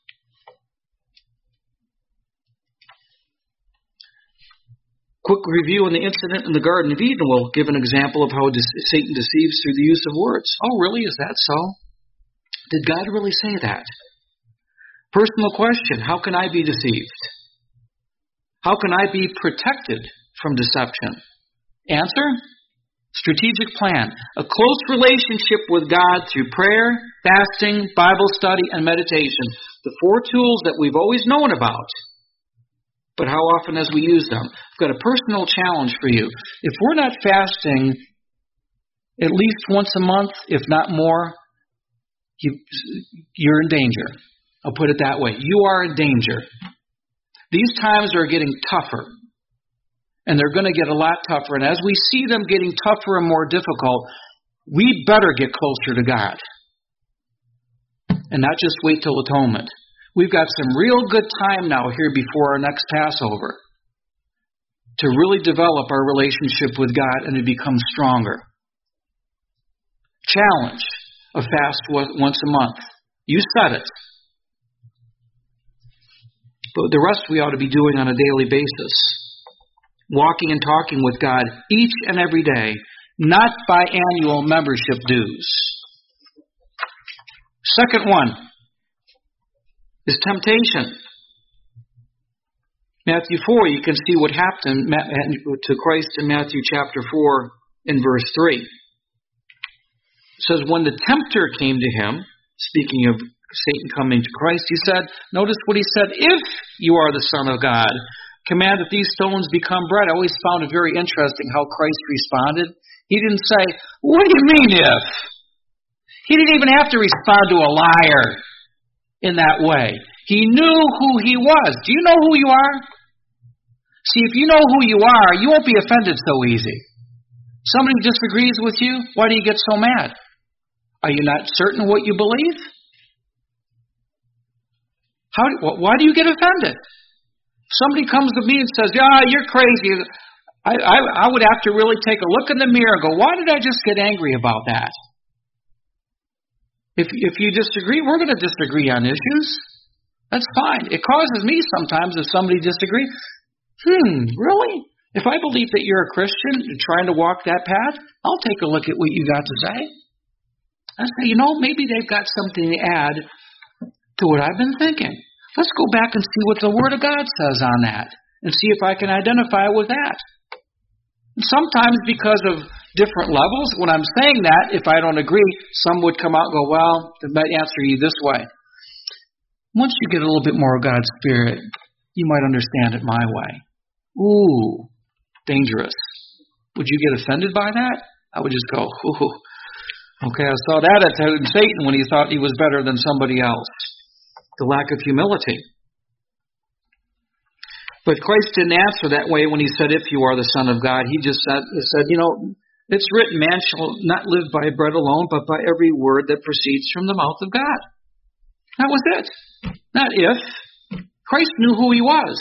Quick review on the incident in the Garden of Eden will give an example of how Satan deceives through the use of words. Oh, really? Is that so? Did God really say that? Personal question. How can I be deceived? How can I be protected from deception? Answer, strategic plan. A close relationship with God through prayer, fasting, Bible study, and meditation. The four tools that we've always known about. But how often as we use them? I've got a personal challenge for you. If we're not fasting at least once a month, if not more, you, you're in danger. I'll put it that way. You are in danger. These times are getting tougher. And they're going to get a lot tougher. And as we see them getting tougher and more difficult, we better get closer to God. And not just wait till atonement. We've got some real good time now here before our next Passover to really develop our relationship with God and to become stronger. Challenge, a fast once a month. You said it. But the rest we ought to be doing on a daily basis. Walking and talking with God each and every day, not by annual membership dues. Second one is temptation. Matthew four, you can see what happened to Christ in Matthew chapter four in verse three. It says, when the tempter came to him, speaking of Satan coming to Christ, he said, notice what he said, if you are the Son of God, command that these stones become bread. I always found it very interesting how Christ responded. He didn't say, what do you mean if? He didn't even have to respond to a liar in that way. He knew who he was. Do you know who you are? See, if you know who you are, you won't be offended so easy. Somebody disagrees with you, why do you get so mad? Are you not certain what you believe? How? Why do you get offended? Somebody comes to me and says, yeah, you're crazy. I, I, I would have to really take a look in the mirror and go, why did I just get angry about that? If, if you disagree, we're going to disagree on issues. That's fine. It causes me sometimes if somebody disagrees. Hmm, really? If I believe that you're a Christian and trying to walk that path, I'll take a look at what you got to say. I say, you know, maybe they've got something to add to what I've been thinking. Let's go back and see what the Word of God says on that and see if I can identify with that. And sometimes because of different levels, when I'm saying that, if I don't agree, some would come out and go, well, they might answer you this way. Once you get a little bit more of God's Spirit, you might understand it my way. Ooh, dangerous. Would you get offended by that? I would just go, ooh, okay, I saw that at Satan when he thought he was better than somebody else. The lack of humility. But Christ didn't answer that way when he said, if you are the Son of God. He just said, he said, you know, it's written, man shall not live by bread alone, but by every word that proceeds from the mouth of God. That was it. Not if. Christ knew who he was.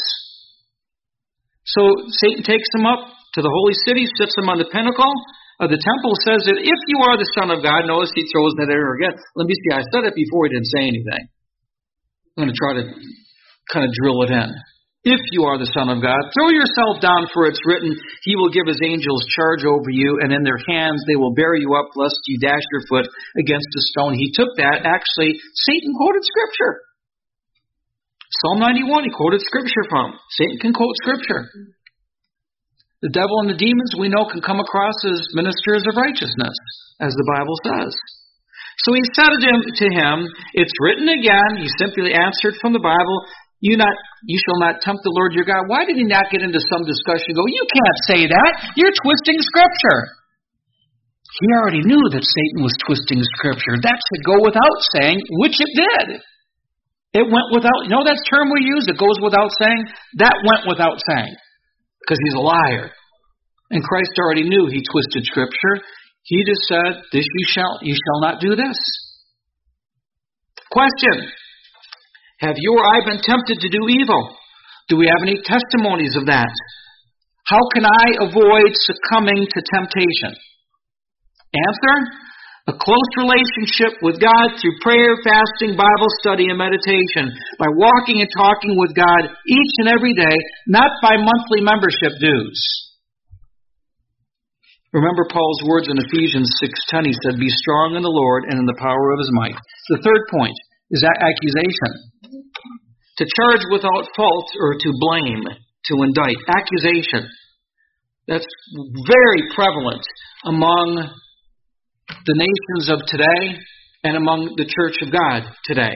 So Satan takes him up to the holy city, sits him on the pinnacle of the temple, says that if you are the Son of God, notice he throws that error again. Let me see, I said it before, he didn't say anything. I'm going to try to kind of drill it in. If you are the Son of God, throw yourself down, for it's written, He will give His angels charge over you, and in their hands they will bear you up, lest you dash your foot against a stone. He took that. Actually, Satan quoted Scripture. Psalm ninety-one, he quoted Scripture from. Satan can quote Scripture. The devil and the demons, we know, can come across as ministers of righteousness, as the Bible says. So he said to him, to him, it's written again. He simply answered from the Bible, You not, you shall not tempt the Lord your God. Why did he not get into some discussion and go, you can't say that. You're twisting Scripture. He already knew that Satan was twisting Scripture. That should go without saying, which it did. It went without, you know that term we use, it goes without saying? That went without saying. Because he's a liar. And Christ already knew he twisted Scripture. He just said, this you shall, you shall not do this. Question. Have you or I been tempted to do evil? Do we have any testimonies of that? How can I avoid succumbing to temptation? Answer, a close relationship with God through prayer, fasting, Bible study, and meditation, by walking and talking with God each and every day, not by monthly membership dues. Remember Paul's words in Ephesians six ten. He said, be strong in the Lord and in the power of His might. The third point is that accusation. To charge without fault or to blame, to indict. Accusation. That's very prevalent among the nations of today and among the Church of God today.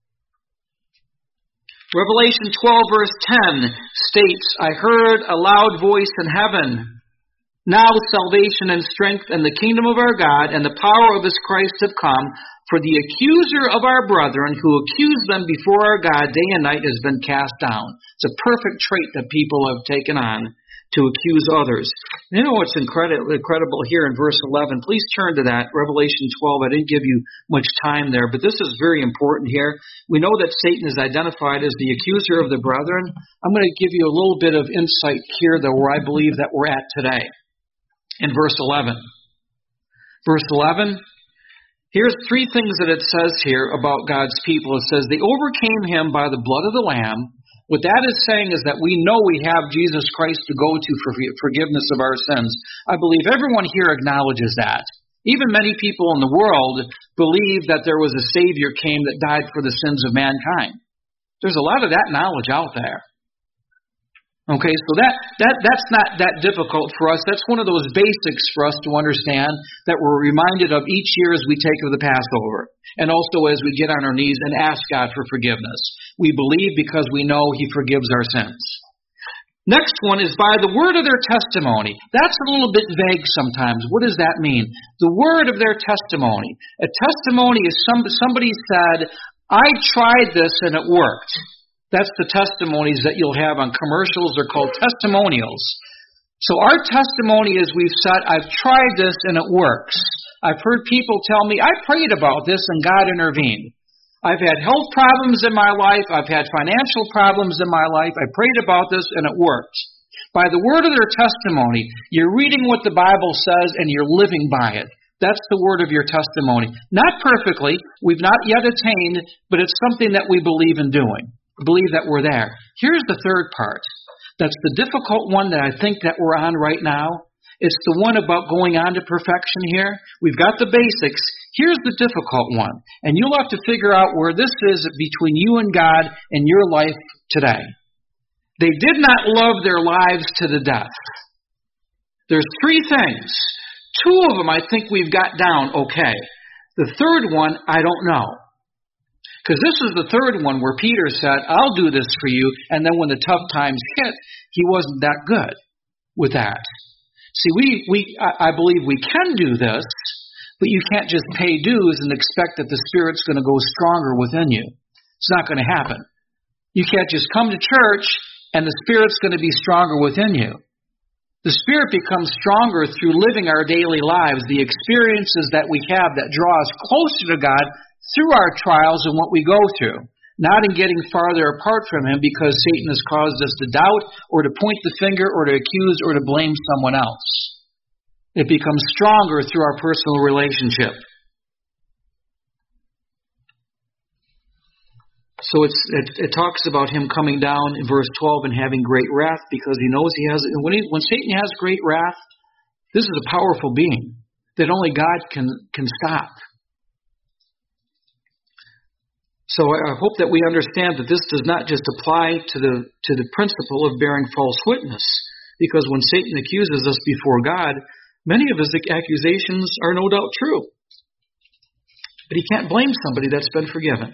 Revelation twelve verse ten states, I heard a loud voice in heaven. Now salvation and strength and the kingdom of our God and the power of His Christ have come. For the accuser of our brethren who accused them before our God day and night has been cast down. It's a perfect trait that people have taken on to accuse others. You know what's incredible, incredible here in verse eleven? Please turn to that, Revelation twelve. I didn't give you much time there, but this is very important here. We know that Satan is identified as the accuser of the brethren. I'm going to give you a little bit of insight here, though, where I believe that we're at today. In verse eleven. Verse eleven. Here's three things that it says here about God's people. It says, they overcame Him by the blood of the Lamb. What that is saying is that we know we have Jesus Christ to go to for forgiveness of our sins. I believe everyone here acknowledges that. Even many people in the world believe that there was a Savior came that died for the sins of mankind. There's a lot of that knowledge out there. Okay, so that, that that's not that difficult for us. That's one of those basics for us to understand that we're reminded of each year as we take of the Passover. And also as we get on our knees and ask God for forgiveness. We believe because we know He forgives our sins. Next one is by the word of their testimony. That's a little bit vague sometimes. What does that mean? The word of their testimony. A testimony is some, somebody said, I tried this and it worked. That's the testimonies that you'll have on commercials. They're called testimonials. So our testimony is we've said, I've tried this and it works. I've heard people tell me, I prayed about this and God intervened. I've had health problems in my life. I've had financial problems in my life. I prayed about this and it worked. By the word of their testimony, you're reading what the Bible says and you're living by it. That's the word of your testimony. Not perfectly. We've not yet attained, but it's something that we believe in doing. Believe that we're there. Here's the third part. That's the difficult one that I think that we're on right now. It's the one about going on to perfection here. We've got the basics. Here's the difficult one. And you'll have to figure out where this is between you and God in your life today. They did not love their lives to the death. There's three things. Two of them I think we've got down okay. The third one, I don't know. Because this is the third one where Peter said, I'll do this for you. And then when the tough times hit, he wasn't that good with that. See, we, we I believe we can do this, but you can't just pay dues and expect that the Spirit's going to go stronger within you. It's not going to happen. You can't just come to church and the Spirit's going to be stronger within you. The Spirit becomes stronger through living our daily lives, the experiences that we have that draw us closer to God through our trials and what we go through, not in getting farther apart from Him because Satan has caused us to doubt or to point the finger or to accuse or to blame someone else. It becomes stronger through our personal relationship. So it's, it, it talks about him coming down in verse twelve and having great wrath because he knows he has, when, he, when Satan has great wrath, this is a powerful being that only God can, can stop. So I hope that we understand that this does not just apply to the to the principle of bearing false witness, because when Satan accuses us before God, many of his accusations are no doubt true. But he can't blame somebody that's been forgiven.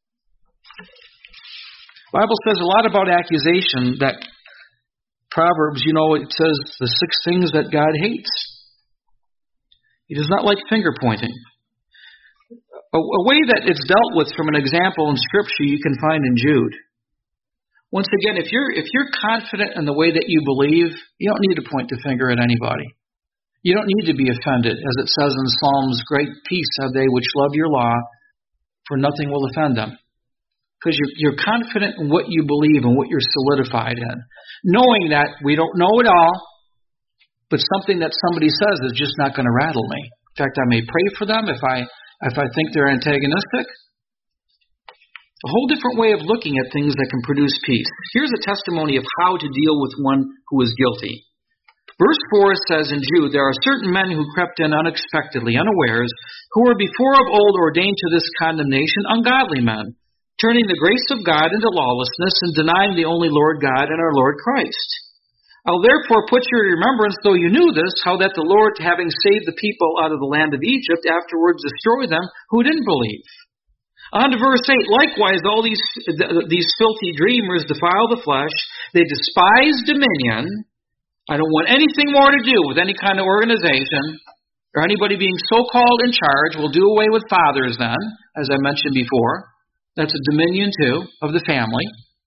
The Bible says a lot about accusation. That Proverbs, you know, it says the six things that God hates. He does not like finger pointing. A, a way that it's dealt with from an example in Scripture you can find in Jude. Once again, if you're if you're confident in the way that you believe, you don't need to point the finger at anybody. You don't need to be offended, as it says in Psalms, great peace have they which love your law, for nothing will offend them. Because you're, you're confident in what you believe and what you're solidified in. Knowing that we don't know it all, but something that somebody says is just not going to rattle me. In fact, I may pray for them if I if I think they're antagonistic. A whole different way of looking at things that can produce peace. Here's a testimony of how to deal with one who is guilty. Verse four says in Jude, there are certain men who crept in unexpectedly, unawares, who were before of old ordained to this condemnation, ungodly men, turning the grace of God into lawlessness and denying the only Lord God and our Lord Christ. I'll therefore put you in remembrance, though you knew this, how that the Lord, having saved the people out of the land of Egypt, afterwards destroyed them who didn't believe. On to verse eight, likewise all these these filthy dreamers defile the flesh, they despise dominion. I don't want anything more to do with any kind of organization or anybody being so-called in charge. We'll do away with fathers then, as I mentioned before. That's a dominion too, of the family.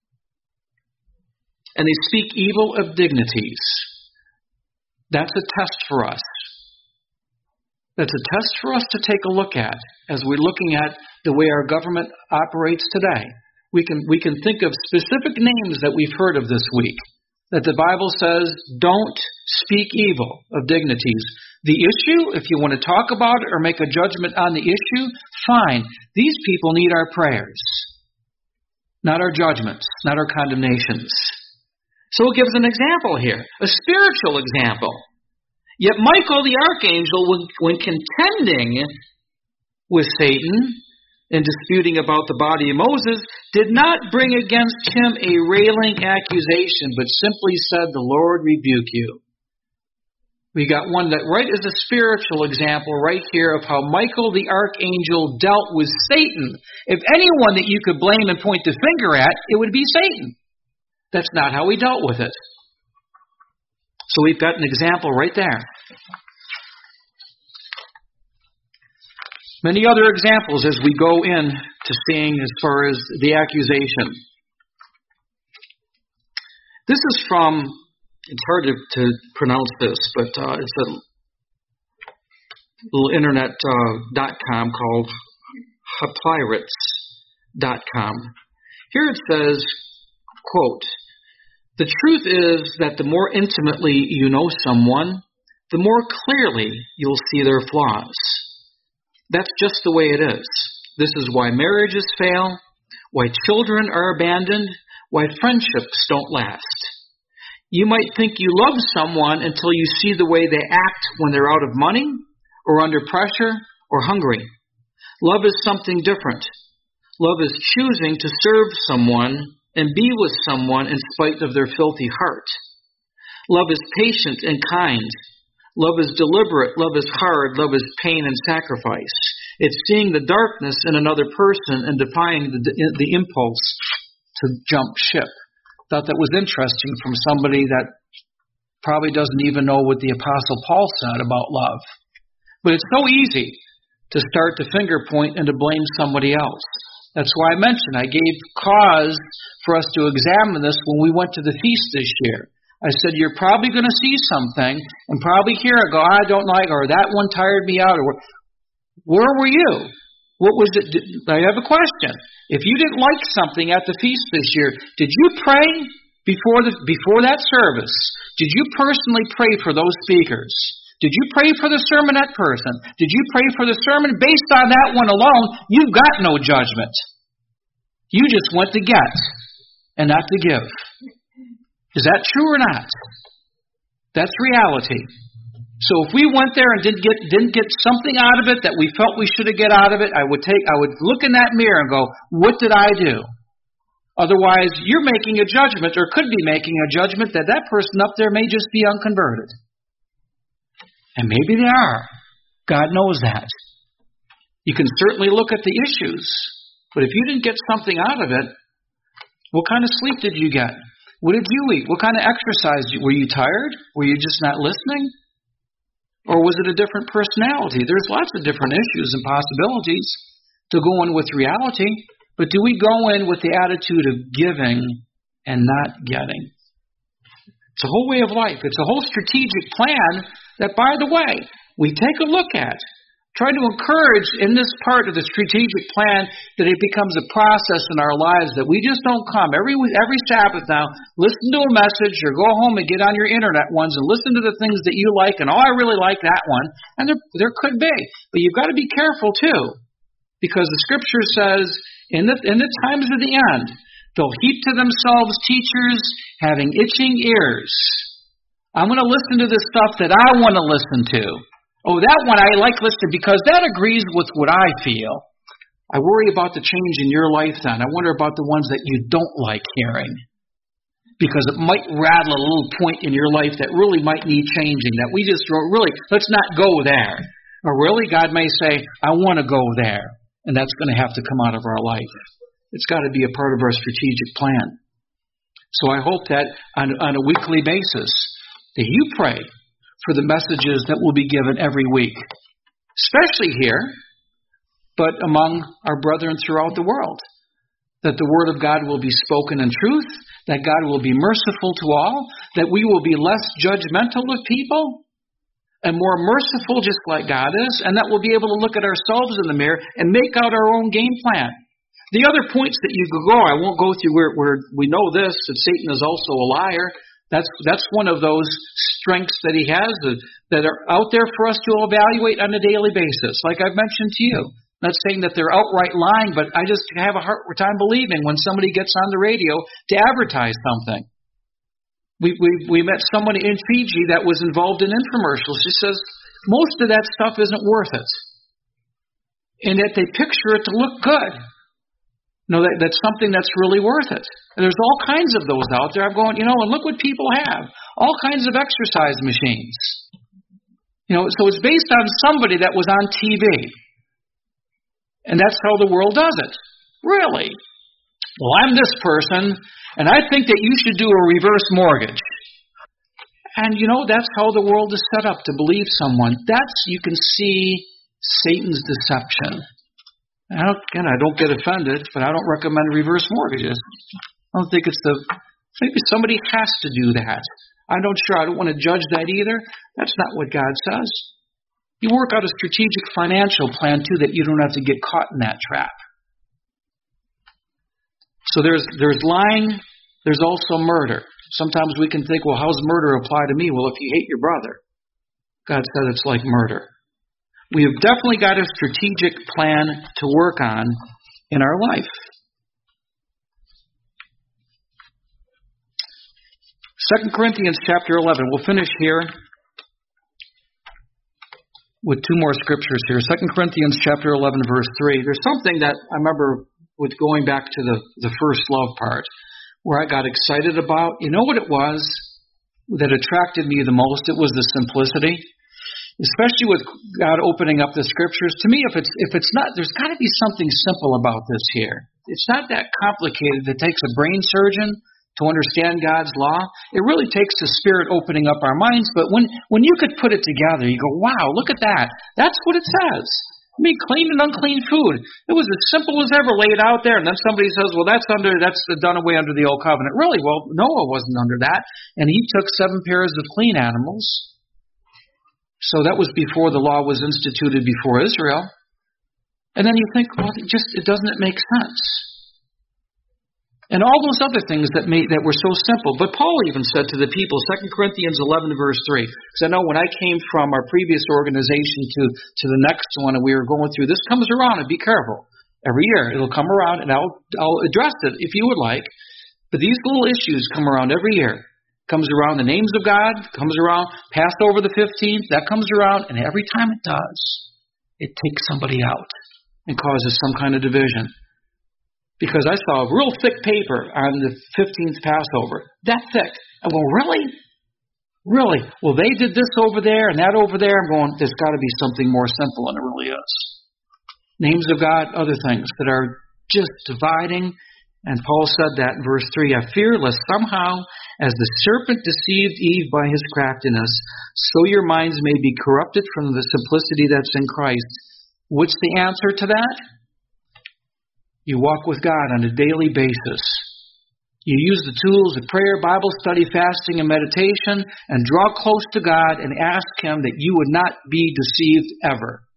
And they speak evil of dignities. That's a test for us. That's a test for us to take a look at as we're looking at the way our government operates today. We can we can think of specific names that we've heard of this week that the Bible says don't speak evil of dignities. The issue, if you want to talk about it or make a judgment on the issue, fine. These people need our prayers, not our judgments, not our condemnations. So it gives an example here, a spiritual example. Yet Michael the archangel, when, when contending with Satan and disputing about the body of Moses, did not bring against him a railing accusation, but simply said, the Lord rebuke you. We got one that right is a spiritual example right here of how Michael the archangel dealt with Satan. If anyone that you could blame and point the finger at, it would be Satan. That's not how he dealt with it. So we've got an example right there. Many other examples as we go in to seeing as far as the accusation. This is from, it's hard to, to pronounce this, but uh, it's a little internet uh, dot com called Haplyrits dot com. Here it says, quote, the truth is that the more intimately you know someone, the more clearly you'll see their flaws. That's just the way it is. This is why marriages fail, why children are abandoned, why friendships don't last. You might think you love someone until you see the way they act when they're out of money, or under pressure, or hungry. Love is something different. Love is choosing to serve someone and be with someone in spite of their filthy heart. Love is patient and kind. Love is deliberate. Love is hard. Love is pain and sacrifice. It's seeing the darkness in another person and defying the, the impulse to jump ship. Thought that was interesting from somebody that probably doesn't even know what the Apostle Paul said about love. But it's so easy to start to finger point and to blame somebody else. That's why I mentioned I gave cause for us to examine this when we went to the feast this year. I said, you're probably going to see something and probably hear it go, I don't like, or that one tired me out, or where were you? What was it? I have a question. If you didn't like something at the feast this year, did you pray before the before that service? Did you personally pray for those speakers? Did you pray for the sermonette person? Did you pray for the sermon? Based on that one alone, you've got no judgment. You just went to get and not to give. Is that true or not? That's reality. So if we went there and didn't get didn't get something out of it that we felt we should have get out of it, I would take I would look in that mirror and go, what did I do? Otherwise, you're making a judgment, or could be making a judgment, that that person up there may just be unconverted. And maybe they are. God knows that. You can certainly look at the issues, but if you didn't get something out of it, what kind of sleep did you get? What did you eat? What kind of exercise? Were you tired? Were you just not listening? Or was it a different personality? There's lots of different issues and possibilities to go in with reality. But do we go in with the attitude of giving and not getting? It's a whole way of life. It's a whole strategic plan that, by the way, we take a look at. Try to encourage in this part of the strategic plan that it becomes a process in our lives, that we just don't come every every Sabbath now, listen to a message, or go home and get on your internet ones and listen to the things that you like, and oh, I really like that one. And there, there could be. But you've got to be careful too, because the Scripture says, In the, in the times of the end, they'll heap to themselves teachers having itching ears. I'm going to listen to the stuff that I want to listen to. Oh, that one I like listening because that agrees with what I feel. I worry about the change in your life then. I wonder about the ones that you don't like hearing, because it might rattle a little point in your life that really might need changing, that we just really, let's not go there. Or really, God may say, I want to go there. And that's going to have to come out of our life. It's got to be a part of our strategic plan. So I hope that on, on a weekly basis, that you pray for the messages that will be given every week, especially here, but among our brethren throughout the world, that the Word of God will be spoken in truth, that God will be merciful to all, that we will be less judgmental of people, and more merciful just like God is, and that we'll be able to look at ourselves in the mirror and make out our own game plan. The other points that you could go, I won't go through where, where we know this, that Satan is also a liar. That's that's one of those strengths that he has that, that are out there for us to evaluate on a daily basis, like I've mentioned to you. I'm not saying that they're outright lying, but I just have a hard time believing when somebody gets on the radio to advertise something. We, we we met somebody in Fiji that was involved in infomercials. She says most of that stuff isn't worth it, and that they picture it to look good. No, that, that's something that's really worth it. And there's all kinds of those out there. I'm going, you know, and look what people have. All kinds of exercise machines. You know, so it's based on somebody that was on T V. And that's how the world does it. Really? Well, I'm this person, and I think that you should do a reverse mortgage. And, you know, that's how the world is set up, to believe someone. That's, you can see Satan's deception. I don't, again, I don't get offended, but I don't recommend reverse mortgages. I don't think it's the, maybe somebody has to do that. I'm not sure. I don't want to judge that either. That's not what God says. You work out a strategic financial plan, too, that you don't have to get caught in that trap. So there's there's lying, there's also murder. Sometimes we can think, well, how does murder apply to me? Well, if you hate your brother, God said it's like murder. We have definitely got a strategic plan to work on in our life. Second Corinthians chapter eleven. We'll finish here with two more scriptures here. Second Corinthians chapter eleven, verse three. There's something that I remember with going back to the, the first love part, where I got excited about. You know what it was that attracted me the most? It was the simplicity. Especially with God opening up the scriptures. To me, if it's if it's not, there's got to be something simple about this here. It's not that complicated. It takes a brain surgeon to understand God's law. It really takes the Spirit opening up our minds. But when, when you could put it together, you go, wow, look at that. That's what it says. I mean, clean and unclean food. It was as simple as ever laid out there. And then somebody says, well, that's under that's done away under the old covenant. Really? Well, Noah wasn't under that. And he took seven pairs of clean animals. So that was before the law was instituted before Israel. And then you think, well, it just it doesn't it make sense? And all those other things that made that were so simple. But Paul even said to the people, Second Corinthians eleven, verse three, because I know when I came from our previous organization to, to the next one and we were going through, this comes around, and be careful. Every year. It'll come around, and I'll, I'll address it if you would like. But these little issues come around every year. Comes around the names of God, comes around Passover the fifteenth, that comes around, and every time it does, it takes somebody out and causes some kind of division. Because I saw a real thick paper on the fifteenth Passover. That thick. I go, really? Really? Well, they did this over there and that over there. I'm going, there's got to be something more simple, and it really is. Names of God, other things that are just dividing. And Paul said that in verse three, I fear lest somehow, as the serpent deceived Eve by his craftiness, so your minds may be corrupted from the simplicity that's in Christ. What's the answer to that? You walk with God on a daily basis. You use the tools of prayer, Bible study, fasting, and meditation, and draw close to God and ask Him that you would not be deceived ever.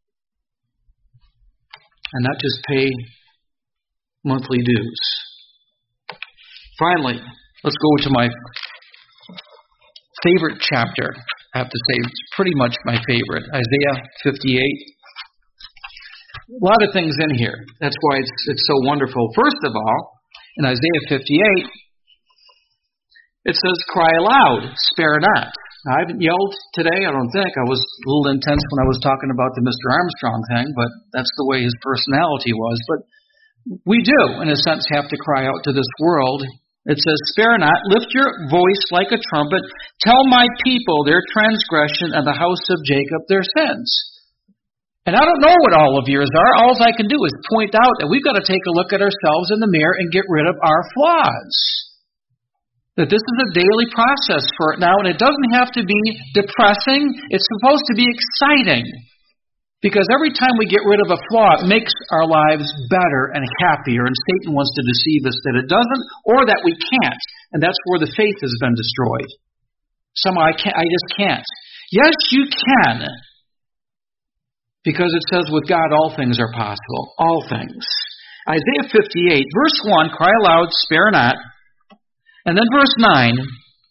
And not just pay monthly dues. Finally, let's go to my favorite chapter. I have to say, it's pretty much my favorite. Isaiah fifty-eight. A lot of things in here. That's why it's, it's so wonderful. First of all, in Isaiah fifty-eight, it says, cry aloud, spare not. Now, I haven't yelled today, I don't think. I was a little intense when I was talking about the Mister Armstrong thing, but that's the way his personality was. But we do, in a sense, have to cry out to this world. It says, spare not, lift your voice like a trumpet, tell my people their transgression and the house of Jacob their sins. And I don't know what all of yours are. All I can do is point out that we've got to take a look at ourselves in the mirror and get rid of our flaws. That this is a daily process for it now, and it doesn't have to be depressing. It's supposed to be exciting. Because every time we get rid of a flaw, it makes our lives better and happier, and Satan wants to deceive us that it doesn't, or that we can't. And that's where the faith has been destroyed. Somehow I can't, I just can't. Yes, you can. Because it says with God all things are possible. All things. Isaiah fifty-eight, verse one, cry aloud, spare not. And then verse nine,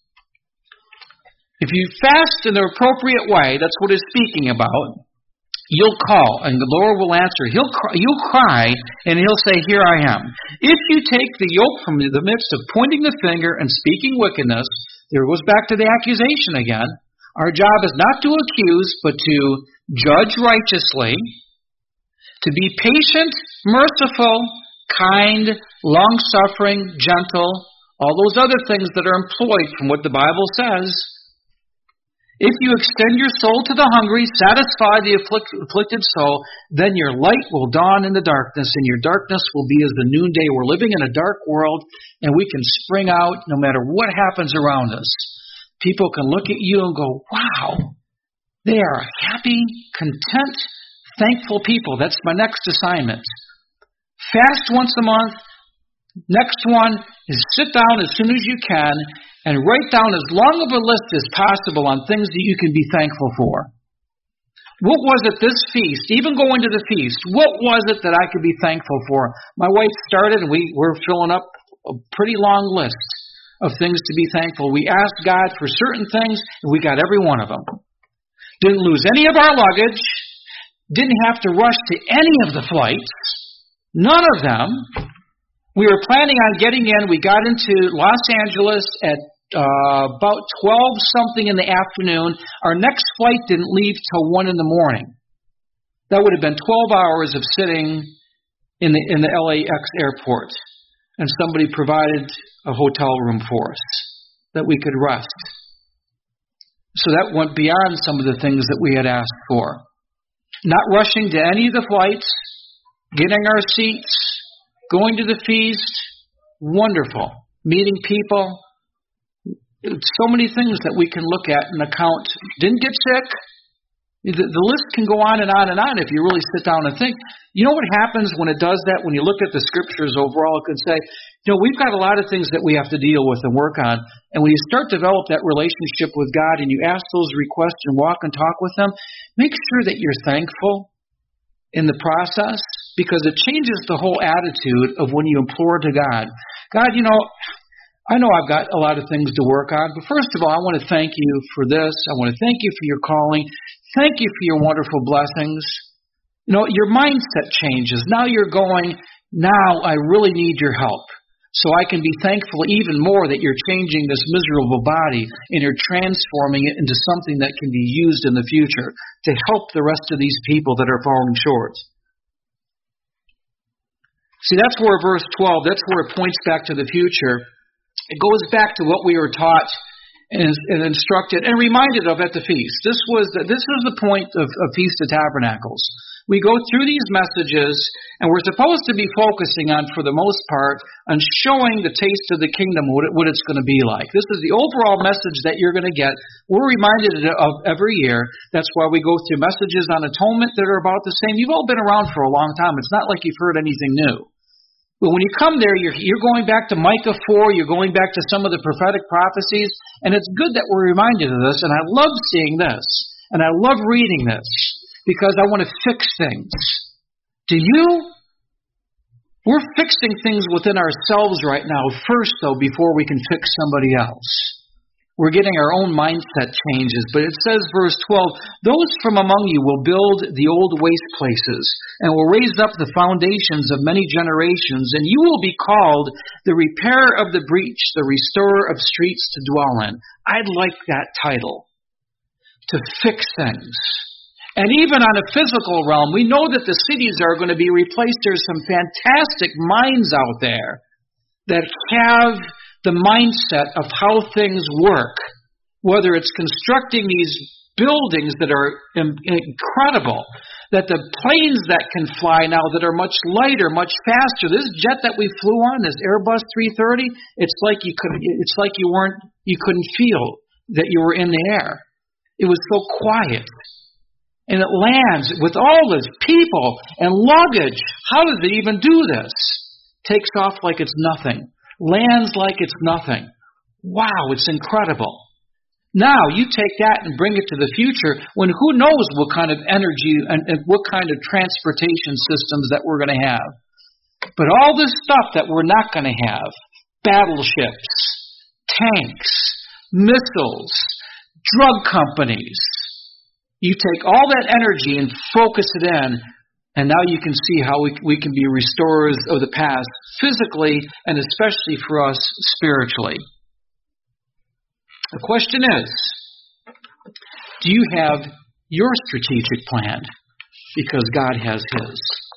if you fast in the appropriate way, that's what it's speaking about, you'll call, and the Lord will answer. He'll cry, you'll cry, and He'll say, here I am. If you take the yoke from the midst of pointing the finger and speaking wickedness, there goes back to the accusation again. Our job is not to accuse, but to judge righteously, to be patient, merciful, kind, long-suffering, gentle, all those other things that are employed from what the Bible says. If you extend your soul to the hungry, satisfy the afflict, afflicted soul, then your light will dawn in the darkness, and your darkness will be as the noonday. We're living in a dark world, and we can spring out no matter what happens around us. People can look at you and go, wow, they are happy, content, thankful people. That's my next assignment. Fast once a month. Next one is sit down as soon as you can and write down as long of a list as possible on things that you can be thankful for. What was it this feast, even going to the feast, what was it that I could be thankful for? My wife started, and we were filling up a pretty long list of things to be thankful. We asked God for certain things, and we got every one of them. Didn't lose any of our luggage. Didn't have to rush to any of the flights. None of them. We were planning on getting in. We got into Los Angeles at uh, about twelve something in the afternoon. Our next flight didn't leave till one in the morning. That would have been twelve hours of sitting in the in the L A X airport. And somebody provided a hotel room for us that we could rest. So that went beyond some of the things that we had asked for. Not rushing to any of the flights, getting our seats, going to the feast, wonderful. Meeting people, so many things that we can look at and account. Didn't get sick. The, the list can go on and on and on if you really sit down and think. You know what happens when it does that? When you look at the scriptures overall, it could say, you know, we've got a lot of things that we have to deal with and work on. And when you start to develop that relationship with God and you ask those requests and walk and talk with Him, make sure that you're thankful in the process, because it changes the whole attitude of when you implore to God. God, you know, I know I've got a lot of things to work on, but first of all, I want to thank you for this. I want to thank you for your calling. Thank you for your wonderful blessings. You know, your mindset changes. Now you're going, now I really need your help. So I can be thankful even more that you're changing this miserable body and you're transforming it into something that can be used in the future to help the rest of these people that are falling short. See, that's where verse twelve, that's where it points back to the future. It goes back to what we were taught and, and instructed and reminded of at the feast. This was the, this was the point of, of Feast of Tabernacles. We go through these messages, and we're supposed to be focusing on, for the most part, on showing the taste of the kingdom, what, it, what it's going to be like. This is the overall message that you're going to get. We're reminded of every year. That's why we go through messages on atonement that are about the same. You've all been around for a long time. It's not like you've heard anything new. But when you come there, you're, you're going back to Micah four, you're going back to some of the prophetic prophecies, and it's good that we're reminded of this, and I love seeing this, and I love reading this, because I want to fix things. Do you? We're fixing things within ourselves right now first, though, before we can fix somebody else. We're getting our own mindset changes. But it says, verse twelve, those from among you will build the old waste places and will raise up the foundations of many generations, and you will be called the repairer of the breach, the restorer of streets to dwell in. I'd like that title, to fix things. And even on a physical realm, we know that the cities are going to be replaced. There's some fantastic minds out there that have the mindset of how things work, whether it's constructing these buildings that are incredible, that the planes that can fly now that are much lighter, much faster. This jet that we flew on, this Airbus three thirty, it's like you could, it's like you weren't, you couldn't feel that you were in the air. It was so quiet. And it lands with all this people and luggage. How does it even do this? Takes off like it's nothing. Lands like it's nothing. Wow, it's incredible. Now, you take that and bring it to the future when who knows what kind of energy and, and what kind of transportation systems that we're going to have. But all this stuff that we're not going to have, battleships, tanks, missiles, drug companies, you take all that energy and focus it in, and now you can see how we, we can be restorers of the past, physically and especially for us spiritually. The question is, do you have your strategic plan? Because God has His.